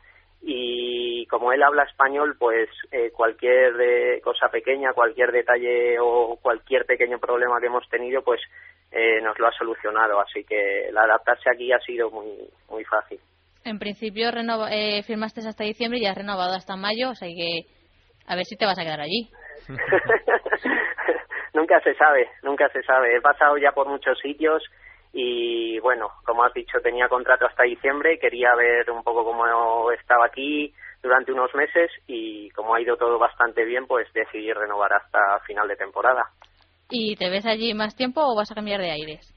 y como él habla español, pues cualquier cosa pequeña, cualquier detalle o cualquier pequeño problema que hemos tenido, pues nos lo ha solucionado. Así que el adaptarse aquí ha sido muy fácil. En principio firmaste hasta diciembre y has renovado hasta mayo, o sea que a ver si te vas a quedar allí. Nunca se sabe. He pasado ya por muchos sitios y bueno, como has dicho, tenía contrato hasta diciembre, quería ver un poco cómo estaba aquí durante unos meses y como ha ido todo bastante bien, pues decidí renovar hasta final de temporada. ¿Y te ves allí más tiempo o vas a cambiar de aires?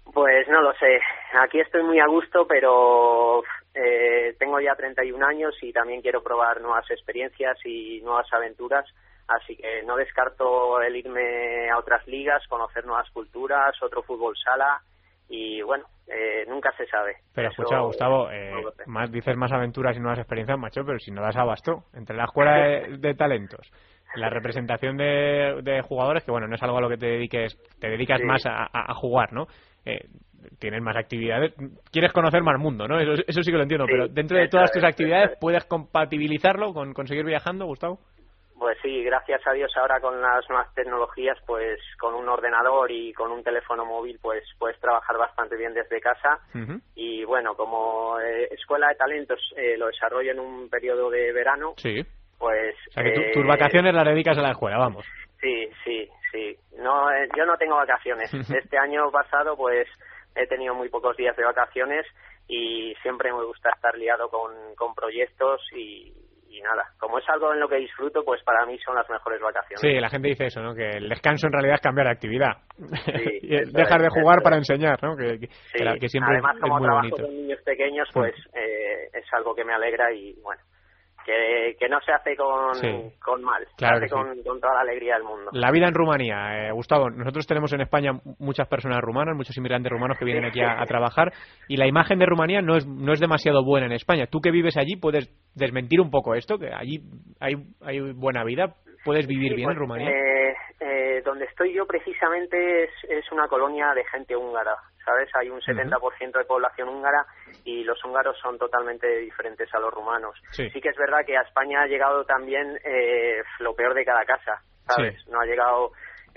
Pues no lo sé. Aquí estoy muy a gusto, pero tengo ya 31 años y también quiero probar nuevas experiencias y nuevas aventuras. Así que no descarto el irme a otras ligas, conocer nuevas culturas, otro fútbol sala y bueno, nunca se sabe. Pero Eso, escucha, Gustavo, no dices más aventuras y nuevas experiencias, macho, pero si no das abasto, entre la escuela de talentos, la representación de jugadores, que bueno, no es algo a lo que te dedicas Sí. más a jugar, ¿no? Tienes más actividades, quieres conocer más mundo, ¿no? Eso sí que lo entiendo, Sí, pero dentro de eso todas tus es, actividades, ¿puedes compatibilizarlo con seguir viajando, Gustavo? Pues sí, gracias a Dios ahora con las nuevas tecnologías, pues con un ordenador y con un teléfono móvil, pues puedes trabajar bastante bien desde casa. Uh-huh. Y bueno, como Escuela de Talentos lo desarrollo en un periodo de verano, Sí. pues... O sea, que tus vacaciones las dedicas a la escuela, vamos. Sí. No, yo no tengo vacaciones. Este año pasado, pues he tenido muy pocos días de vacaciones y siempre me gusta estar liado con proyectos y nada. Como es algo en lo que disfruto, pues para mí son las mejores vacaciones. Sí, la gente dice eso, ¿no? Que el descanso en realidad es cambiar de actividad. Sí, Y dejar de jugar para enseñar, ¿no? Que siempre además, es como muy trabajo bonito. con niños pequeños, pues es algo que me alegra y bueno, que no se hace con mal, Claro se hace que con toda la alegría del mundo. La vida en Rumanía, Gustavo, nosotros tenemos en España muchas personas rumanas, muchos inmigrantes rumanos que vienen aquí a trabajar y la imagen de Rumanía no es demasiado buena en España. Tú que vives allí, ¿puedes desmentir un poco esto? Que allí hay buena vida, ¿puedes vivir bien pues, en Rumanía? Donde estoy yo precisamente es una colonia de gente húngara, ¿sabes? Hay un 70% de población húngara y los húngaros son totalmente diferentes a los rumanos. Sí. Sí que es verdad que a España ha llegado también lo peor de cada casa, ¿sabes? Sí. No ha llegado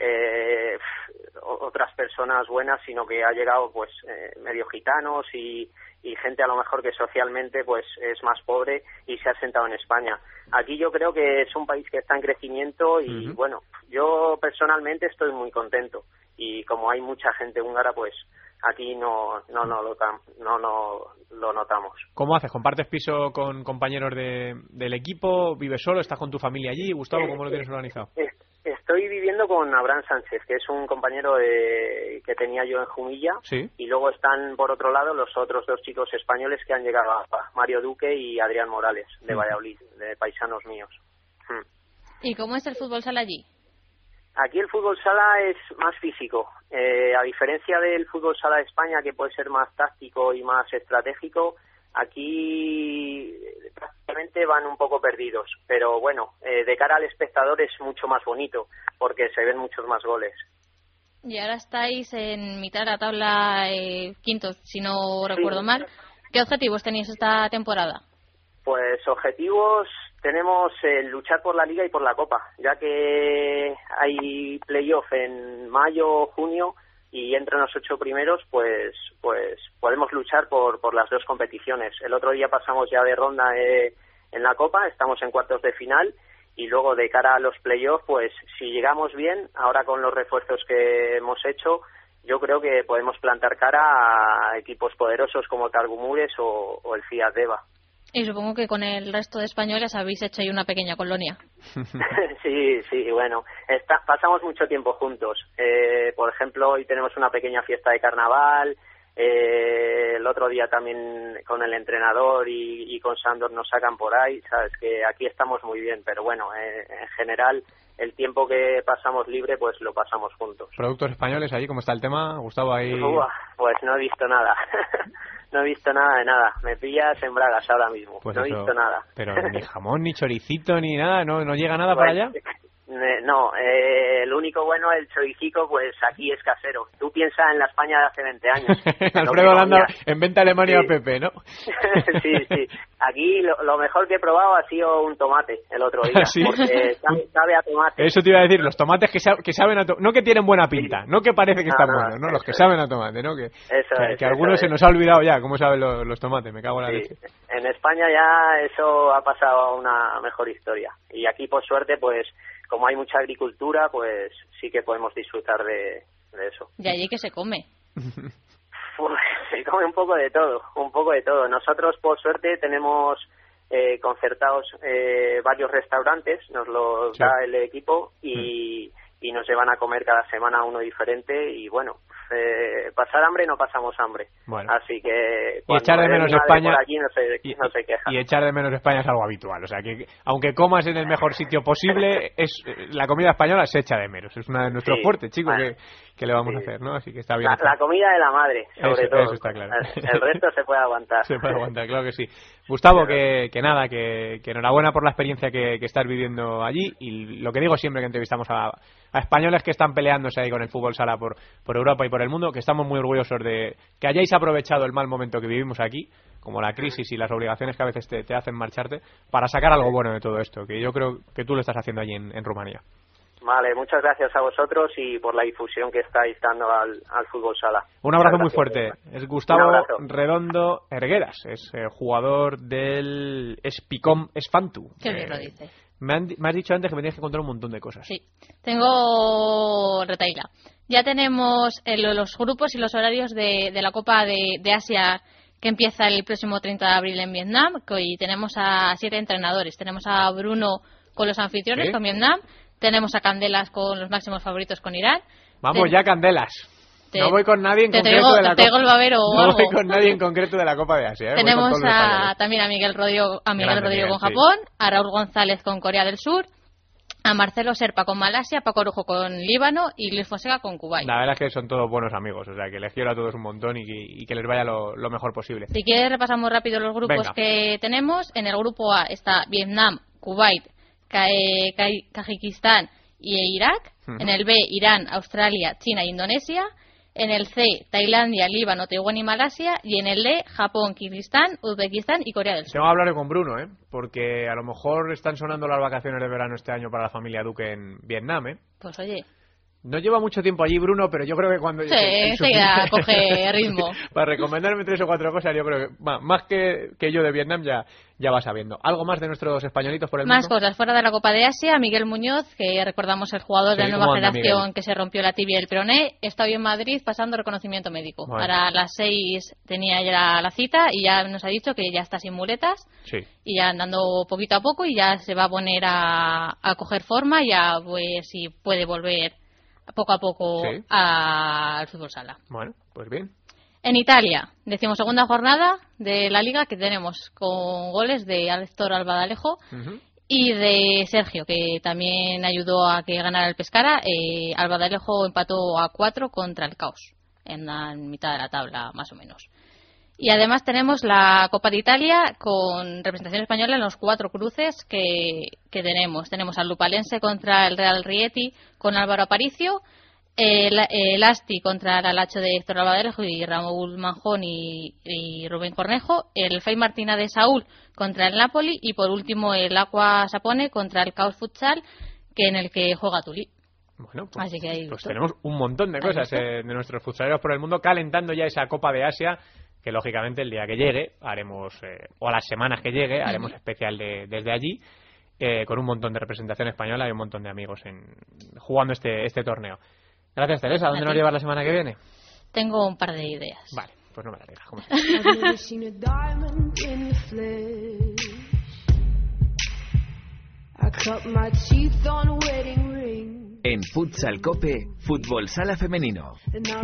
otras personas buenas, sino que ha llegado pues medio gitanos y gente a lo mejor que socialmente pues es más pobre y se ha sentado en España. Aquí yo creo que es un país que está en crecimiento y bueno, yo personalmente estoy muy contento y como hay mucha gente húngara pues aquí no lo notamos. ¿Cómo haces? ¿Compartes piso con compañeros del equipo? ¿Vives solo? ¿Estás con tu familia allí? Gustavo, ¿cómo lo tienes organizado? Estoy viviendo con Abraham Sánchez, que es un compañero que tenía yo en Jumilla, ¿Sí? y luego están por otro lado los otros dos chicos españoles que han llegado, Mario Duque y Adrián Morales, de Valladolid, de paisanos míos. ¿Y cómo es el fútbol sala allí? Aquí el fútbol sala es más físico, a diferencia del fútbol sala de España, que puede ser más táctico y más estratégico. Aquí prácticamente van un poco perdidos, pero bueno, de cara al espectador es mucho más bonito porque se ven muchos más goles. Y ahora estáis en mitad de la tabla, quintos, si no recuerdo mal. ¿Qué objetivos tenéis esta temporada? Pues objetivos tenemos luchar por la Liga y por la Copa, ya que hay playoff en mayo o junio y entre los 8 primeros pues podemos luchar por las dos competiciones. El otro día pasamos ya de ronda en la Copa, estamos en cuartos de final y luego de cara a los playoffs, pues si llegamos bien, ahora con los refuerzos que hemos hecho, yo creo que podemos plantar cara a equipos poderosos como Targumures o el Fiat Deva. Y supongo que con el resto de españoles habéis hecho ahí una pequeña colonia. Sí, bueno, pasamos mucho tiempo juntos. Por ejemplo, hoy tenemos una pequeña fiesta de carnaval. El otro día también con el entrenador y con Sandor nos sacan por ahí. Sabes que aquí estamos muy bien, pero bueno, en general el tiempo que pasamos libre pues lo pasamos juntos. ¿Productos españoles ahí? ¿Cómo está el tema? Gustavo, ahí... Pues no he visto nada. No he visto nada de nada. Me pillas en bragas ahora mismo. Pues no eso, he visto nada. Pero ni jamón, ni choricito, ni nada. ¿No llega nada para allá? No, el único bueno, el choricico, pues aquí es casero. Tú piensas en la España de hace 20 años. Alfredo Landa en venta Alemania a Pepe, ¿no? Sí. Aquí lo mejor que he probado ha sido un tomate el otro día. ¿Sí? Porque sabe a tomate. Eso te iba a decir, los tomates que saben a tomate. No que tienen buena pinta, no que parece que están buenos, ¿no? Los que saben a tomate, ¿no? Que algunos se nos ha olvidado ya cómo saben los tomates, me cago en la leche. En España ya eso ha pasado a una mejor historia. Y aquí, por suerte, pues como hay mucha agricultura, pues sí que podemos disfrutar de eso. ¿Y allí qué se come? Se come un poco de todo. Nosotros, por suerte, tenemos concertados varios restaurantes, nos los da el equipo y nos llevan a comer cada semana uno diferente y bueno, pasar hambre no pasamos hambre. Bueno. Así que y echar de menos España por aquí no se queja. Y echar de menos España es algo habitual, o sea que aunque comas en el mejor sitio posible, la comida española se echa de menos, es una de nuestros fuertes, chicos, bueno, que le vamos a hacer, ¿no? Así que está bien. La comida de la madre, sobre todo. Eso está claro. El resto se puede aguantar. Se puede aguantar, claro que sí. Gustavo, que enhorabuena por la experiencia que estás viviendo allí, y lo que digo siempre que entrevistamos a españoles que están peleándose ahí con el fútbol sala por Europa y por el mundo, que estamos muy orgullosos de que hayáis aprovechado el mal momento que vivimos aquí, como la crisis y las obligaciones que a veces te hacen marcharte, para sacar algo bueno de todo esto, que yo creo que tú lo estás haciendo allí en Rumanía. Vale, muchas gracias a vosotros y por la difusión que estáis dando al fútbol sala. Un abrazo muy fuerte. Es Gustavo Redondo Hergueras, es jugador del Spicom Esfantu. Qué bien lo dice. Me has dicho antes que me tienes que contar un montón de cosas. Sí, tengo retaila. Ya tenemos los grupos y los horarios de la Copa de Asia que empieza el próximo 30 de abril en Vietnam. Que hoy tenemos a 7 entrenadores. Tenemos a Bruno con los anfitriones, con Vietnam. Tenemos a Candelas con los máximos favoritos con Irán. Vamos ya, Candelas. No voy con nadie en concreto de la Copa. El babero o no algo. voy con nadie en concreto de la Copa de Asia. Tenemos también a Miguel Rodrigo con Japón, a Raúl González con Corea del Sur, a Marcelo Serpa con Malasia, Paco Orujo con Líbano y Luis Fonseca con Kuwait. La verdad es que son todos buenos amigos, o sea que les quiero a todos un montón y que les vaya lo mejor posible. Si quieres repasamos rápido los grupos que tenemos. En el grupo A está Vietnam, Kuwait, Kazajistán y Irak. En el B, Irán, Australia, China e Indonesia. En el C, Tailandia, Líbano, Taiwán y Malasia. Y en el D, Japón, Kirguistán, Uzbekistán y Corea del Sur. Tengo que hablar con Bruno, porque a lo mejor están sonando las vacaciones de verano este año para la familia Duque en Vietnam, Pues oye, no lleva mucho tiempo allí Bruno, pero yo creo que cuando... Sí, enseguida coge ritmo. Para recomendarme 3 o 4 cosas, yo creo que más que yo de Vietnam ya va sabiendo. ¿Algo más de nuestros españolitos por el mundo? Más cosas. Fuera de la Copa de Asia, Miguel Muñoz, que recordamos el jugador de la nueva generación que se rompió la tibia y el peroné, está hoy en Madrid pasando reconocimiento médico. Bueno. Para las 6 tenía ya la cita y ya nos ha dicho que ya está sin muletas y ya andando poquito a poco y ya se va a poner a coger forma y ya pues si puede volver poco a poco al fútbol sala. Bueno, pues bien. En Italia, 12ª jornada de la Liga, que tenemos con goles de Héctor Albadalejo y de Sergio, que también ayudó a que ganara el Pescara. Albadalejo empató a 4 contra el Caos, en la mitad de la tabla más o menos. Y además tenemos la Copa de Italia con representación española en los 4 cruces que tenemos. Tenemos al Lupalense contra el Real Rieti con Álvaro Aparicio, el Asti contra el Alacho de Héctor Albadalejo y Raúl Manjón y Rubén Cornejo, el Fey Martina de Saúl contra el Napoli y por último el Aqua Sapone contra el Caos Futsal, en el que juega Tuli. Bueno, así que pues tenemos un montón de cosas de nuestros futsaleros por el mundo calentando ya esa Copa de Asia, que lógicamente el día que llegue haremos, o a las semanas que llegue, haremos especial desde allí, con un montón de representación española y un montón de amigos jugando este torneo. Gracias, Teresa. ¿Dónde nos llevas la semana que viene? Tengo un par de ideas. Vale, pues no me la digas. ¿Cómo En Futsal Cope, Fútbol Sala Femenino.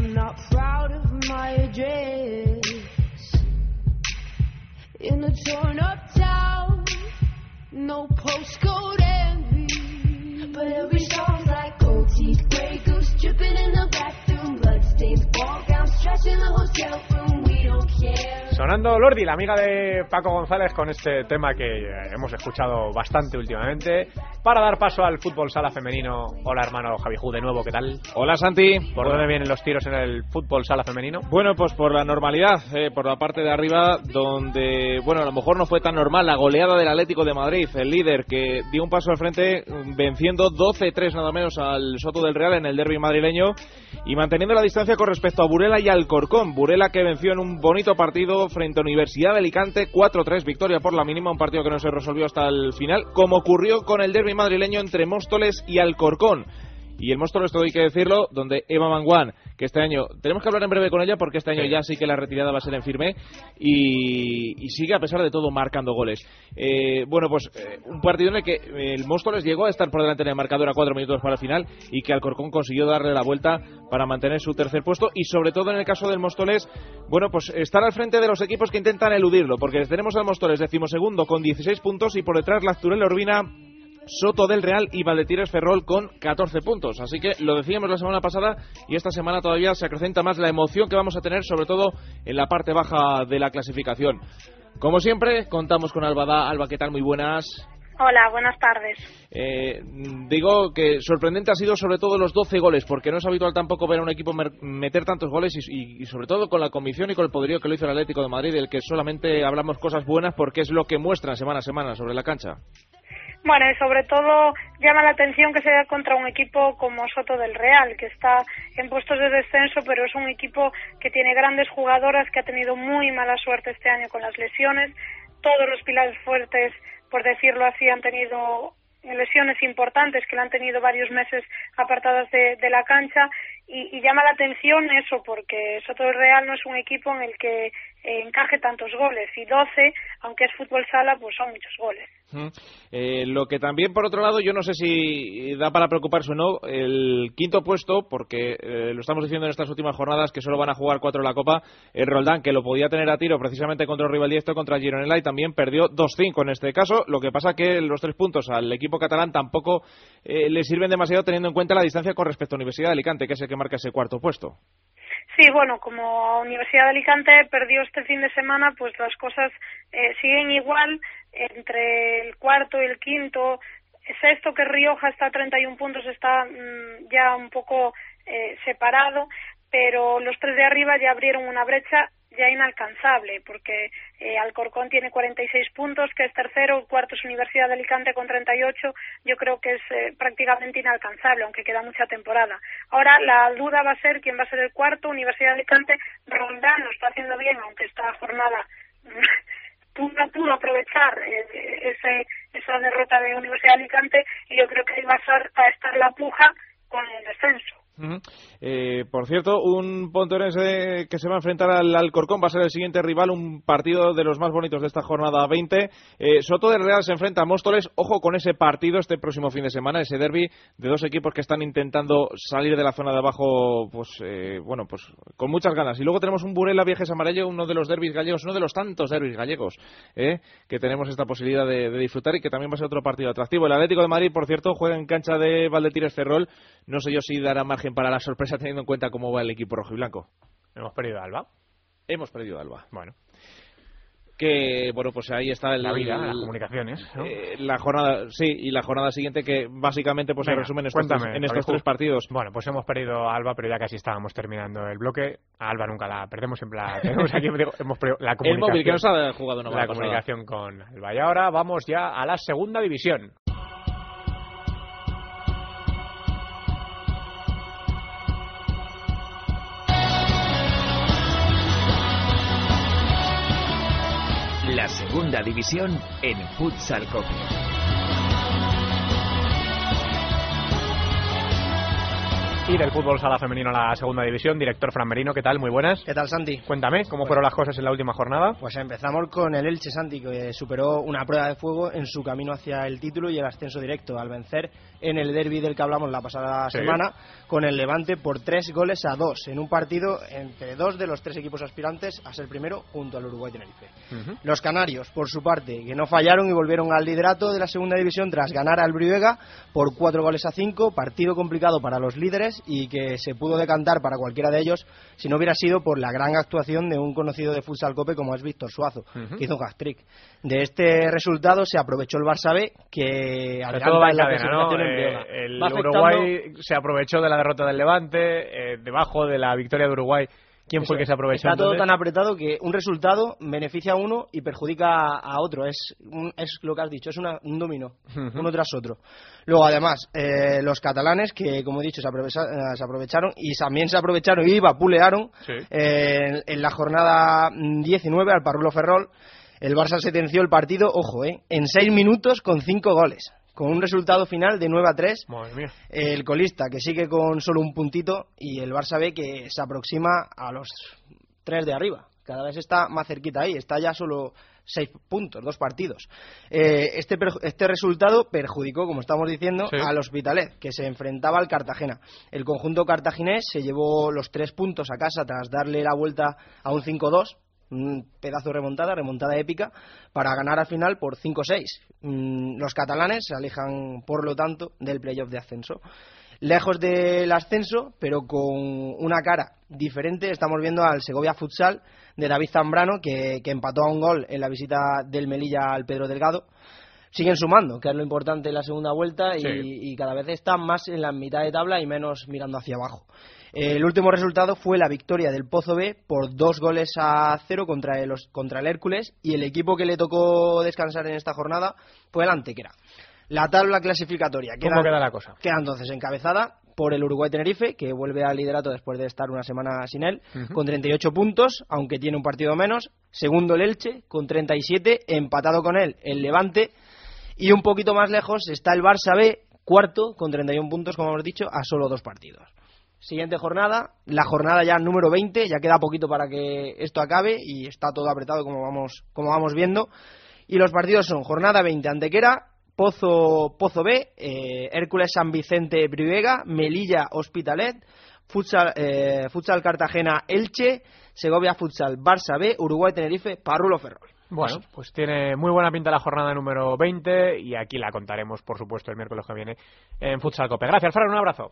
In a torn up town, no postcode envy, but every song's like gold teeth, Grey Goose dripping in the bathroom, bloodstains, ball gowns, trash in the hotel room, we don't care. Sonando Lordi, la amiga de Paco González, con este tema que hemos escuchado bastante últimamente, para dar paso al fútbol sala femenino. Hola, hermano Javiju, de nuevo, ¿qué tal? Hola, Santi. ¿Por dónde vienen los tiros en el fútbol sala femenino? Bueno, pues por la normalidad, por la parte de arriba, donde, bueno, a lo mejor no fue tan normal la goleada del Atlético de Madrid, el líder que dio un paso al frente venciendo 12-3 nada menos al Soto del Real en el derbi madrileño y manteniendo la distancia con respecto a Burela y Alcorcón. Burela que venció en un bonito partido frente a Universidad de Alicante, 4-3, victoria por la mínima, un partido que no se resolvió hasta el final, como ocurrió con el derbi madrileño entre Móstoles y Alcorcón. y el Móstoles, todo hay que decirlo, donde Eva Manguán, que este año, tenemos que hablar en breve con ella porque este año ya sí que la retirada va a ser en firme y sigue a pesar de todo marcando goles. Un partido en el que el Móstoles llegó a estar por delante en el marcador a 4 minutos para el final y que Alcorcón consiguió darle la vuelta para mantener su tercer puesto y sobre todo en el caso del Móstoles, estar al frente de los equipos que intentan eludirlo, porque tenemos al Móstoles 12º con 16 puntos y por detrás la Azturel Urbina, Soto del Real y Valdetires Ferrol con 14 puntos. Así que lo decíamos la semana pasada y esta semana todavía se acrecenta más la emoción que vamos a tener, sobre todo en la parte baja de la clasificación. Como siempre, contamos con Alba. Alba, ¿qué tal? Muy buenas. Hola, buenas tardes. Digo que sorprendente ha sido sobre todo los 12 goles, porque no es habitual tampoco ver a un equipo meter tantos goles y sobre todo con la convicción y con el poderío que lo hizo el Atlético de Madrid, del que solamente hablamos cosas buenas porque es lo que muestran semana a semana sobre la cancha. Bueno, y sobre todo llama la atención que sea contra un equipo como Soto del Real, que está en puestos de descenso, pero es un equipo que tiene grandes jugadoras, que ha tenido muy mala suerte este año con las lesiones. Todos los pilares fuertes, por decirlo así, han tenido lesiones importantes, que le han tenido varios meses apartadas de la cancha, y llama la atención eso, porque Soto del Real no es un equipo en el que encaje tantos goles, y 12, aunque es fútbol sala, pues son muchos goles. Lo que también, por otro lado, yo no sé si da para preocuparse o no, el quinto puesto, porque lo estamos diciendo en estas últimas jornadas que solo van a jugar 4 en la Copa, el Roldán, que lo podía tener a tiro precisamente contra el rival directo, contra el Gironella, y también perdió 2-5 en este caso. Lo que pasa que los 3 puntos al equipo catalán tampoco le sirven demasiado, teniendo en cuenta la distancia con respecto a Universidad de Alicante, que es el que marca ese cuarto puesto. Sí, bueno, como Universidad de Alicante perdió este fin de semana, pues las cosas siguen igual entre el cuarto y el quinto. Sexto, que Rioja está a 31 puntos, está ya un poco separado, pero los 3 de arriba ya abrieron una brecha ya inalcanzable, porque Alcorcón tiene 46 puntos, que es tercero, el cuarto es Universidad de Alicante con 38, yo creo que es prácticamente inalcanzable, aunque queda mucha temporada. Ahora la duda va a ser quién va a ser el cuarto. Universidad de Alicante, Roldán lo está haciendo bien, aunque esta jornada no pudo aprovechar esa derrota de Universidad de Alicante, y yo creo que ahí va a estar la puja con el descenso. Por cierto, un ponterense que se va a enfrentar al Alcorcón va a ser el siguiente rival, un partido de los más bonitos de esta jornada 20. Soto del Real se enfrenta a Móstoles. Ojo con ese partido este próximo fin de semana, ese derbi de dos equipos que están intentando salir de la zona de abajo, pues con muchas ganas. Y luego tenemos un Burela Viejes Amarello, uno de los derbis gallegos, uno de los tantos derbis gallegos que tenemos esta posibilidad de disfrutar, y que también va a ser otro partido atractivo. El Atlético de Madrid, por cierto, juega en cancha de Valdetires Ferrol. No sé yo si dará margen para la sorpresa, teniendo en cuenta cómo va el equipo rojiblanco. ¿Hemos perdido a Alba? Hemos perdido a Alba. Bueno. Que, pues ahí está la vida, las comunicaciones, ¿no? La jornada siguiente, que básicamente se resume en estos 3 partidos. Bueno, pues hemos perdido a Alba, pero ya casi estábamos terminando el bloque. A Alba nunca la perdemos, siempre la tenemos aquí. Hemos perdido la comunicación. El móvil que nos ha jugado una la comunicación con Alba. Y ahora vamos ya a la segunda división. La segunda división en Futsal Cope. Y del fútbol sala femenino a la segunda división, director Fran Merino, ¿qué tal? Muy buenas. ¿Qué tal, Santi? Cuéntame, ¿cómo fueron las cosas en la última jornada? Pues empezamos con el Elche, Santi, que superó una prueba de fuego en su camino hacia el título y el ascenso directo, al vencer en el derbi del que hablamos la pasada semana, con el Levante por 3-2, en un partido entre 2 de los 3 equipos aspirantes a ser primero junto al Uruguay Tenerife. Los canarios, por su parte, que no fallaron y volvieron al liderato de la segunda división tras ganar al Brihuega por 4-5, partido complicado para los líderes y que se pudo decantar para cualquiera de ellos si no hubiera sido por la gran actuación de un conocido de Futsal Cope como es Víctor Suazo, que hizo hat-trick. De este resultado se aprovechó el Barça B, que adelanta en la clasificación en Brihuega. El Uruguay se aprovechó de la derrota del Levante, debajo de la victoria de Uruguay. ¿Quién fue el que se aprovechó? Está todo tan apretado que un resultado beneficia a uno y perjudica a otro. Es lo que has dicho, es un dominó, uno tras otro. Luego, además, los catalanes, que como he dicho, se aprovecharon y también se aprovecharon y vapulearon en la jornada 19 al Parrulo Ferrol. El Barça sentenció el partido, ojo, en 6 minutos con 5 goles. con un resultado final de 9-3. Madre mía. El colista, que sigue con solo un puntito, y el Barça B, que se aproxima a los 3 de arriba. Cada vez está más cerquita ahí, está ya solo 6 puntos, 2 partidos. Este resultado perjudicó, como estamos diciendo, al Hospitalet, que se enfrentaba al Cartagena. El conjunto cartaginés se llevó los 3 puntos a casa tras darle la vuelta a un 5-2, un pedazo de remontada épica, para ganar al final por 5-6. Los catalanes se alejan, por lo tanto, del playoff de ascenso. Lejos del ascenso, pero con una cara diferente, estamos viendo al Segovia Futsal de David Zambrano, que empató a un gol en la visita del Melilla al Pedro Delgado. Siguen sumando, que es lo importante en la segunda vuelta, y cada vez están más en la mitad de tabla y menos mirando hacia abajo. El último resultado fue la victoria del Pozo B por 2-0 contra el Hércules, y el equipo que le tocó descansar en esta jornada fue el Antequera. La tabla clasificatoria ¿Cómo queda la cosa? Queda entonces encabezada por el Uruguay Tenerife, que vuelve al liderato después de estar una semana sin él, con 38 puntos, aunque tiene un partido menos. Segundo el Elche, con 37, empatado con él el Levante, y un poquito más lejos está el Barça B, cuarto, con 31 puntos, como hemos dicho, a solo 2 partidos. Siguiente jornada, la jornada ya número 20, ya queda poquito para que esto acabe, y está todo apretado como vamos viendo. Y los partidos son jornada 20, Antequera, Pozo B, Hércules San Vicente Brivega, Melilla Hospitalet, Futsal Cartagena Elche, Segovia Futsal Barça B, Uruguay Tenerife Parrulo Ferrol. Bueno, pues tiene muy buena pinta la jornada número 20, y aquí la contaremos, por supuesto, el miércoles que viene en Futsal Cope. Gracias, Fran, un abrazo.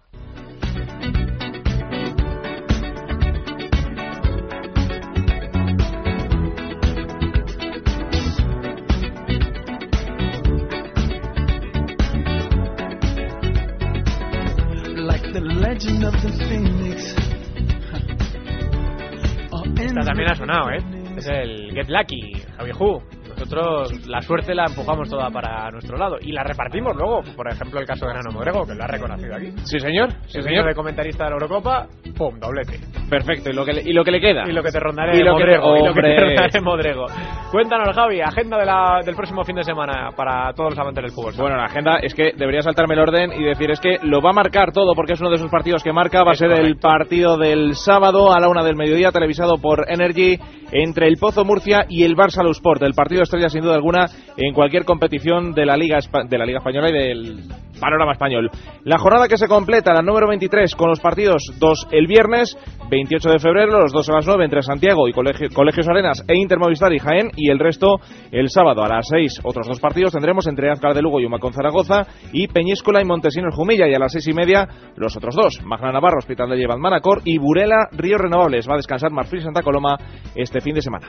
Esta también ha sonado, es el Get Lucky, Javi Ju. Nosotros la suerte la empujamos toda para nuestro lado y la repartimos luego. Por ejemplo, el caso de Nano Modrego, que lo ha reconocido aquí. Sí, señor. Sí, señor. De comentarista de la Eurocopa, ¡pum!, doblete. Perfecto, y lo que le queda. Y lo que te rondaré de Modrego. Cuéntanos, Javi, agenda del próximo fin de semana para todos los amantes del fútbol. Bueno, la agenda es que debería saltarme el orden y decir, es que lo va a marcar todo, porque es uno de esos partidos que marca. Va a ser el partido del sábado a la 1 del mediodía, televisado por Energy, entre el Pozo Murcia y el Barça Lusport. El partido estrella, sin duda alguna, en cualquier competición de la Liga Española y del panorama español. La jornada que se completa, la número 23, con los partidos 2 el viernes 28 de febrero, los 2 a las 9 entre Santiago y Colegios Arenas e Inter Movistar y Jaén, y el resto el sábado a las 6. Otros 2 partidos tendremos entre Azcar de Lugo y Humacón Zaragoza, y Peñíscola y Montesinos Jumilla, y a las 6:30 los otros 2, Magna Navarro Hospital de Llevan Manacor y Burela Ríos Renovables. Va a descansar Marfil Santa Coloma este fin de semana.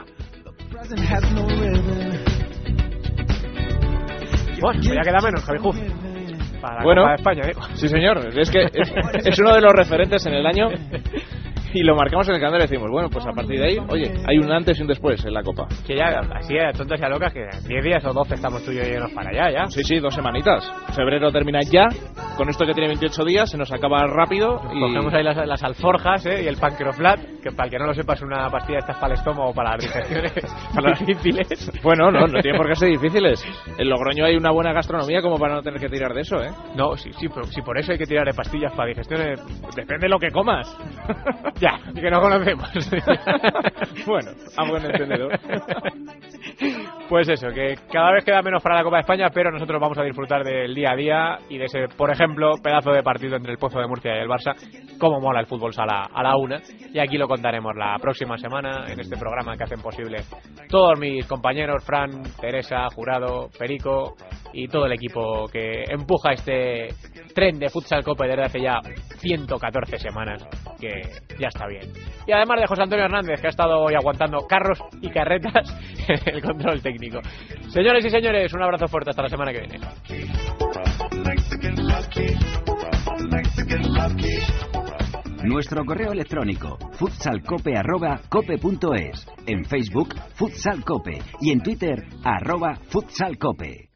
Bueno, ya queda menos, Javi Ju, para la Copa de España, digo. Sí, señor, es que es uno de los referentes en el año, y lo marcamos en el calendario y decimos, bueno, pues a partir de ahí, oye, hay un antes y un después en la Copa. Que ya, así de tontas y a locas, que 10 días o 12 estamos tú y yo llenos para allá, ya. Sí, 2 semanitas. Febrero termina ya, con esto que tiene 28 días, se nos acaba rápido. Y cogemos ahí las alforjas, y el Pancroflat, que para el que no lo sepa es una pastilla esta para el estómago, para las digestiones difíciles. Bueno, no tiene por qué ser difíciles. En Logroño hay una buena gastronomía como para no tener que tirar de eso, No, sí, pero si por eso hay que tirar de pastillas para digestiones, depende de lo que comas. Ya, que no conocemos. Bueno, a buen entendedor. Pues eso, que cada vez queda menos para la Copa de España, pero nosotros vamos a disfrutar del día a día y de ese, por ejemplo, pedazo de partido entre el Pozo de Murcia y el Barça. Cómo mola el fútbol sala a la 1, y aquí lo contaremos la próxima semana en este programa que hacen posible todos mis compañeros, Fran, Teresa, Jurado, Perico y todo el equipo que empuja este tren de Futsal Cope desde hace ya 114 semanas, que ya está bien. Y además de José Antonio Hernández, que ha estado hoy aguantando carros y carretas en el control técnico. Señores y señores, un abrazo fuerte, hasta la semana que viene. Nuestro correo electrónico futsalcope@cope.es, en Facebook Futsal Cope y en Twitter @futsalcope.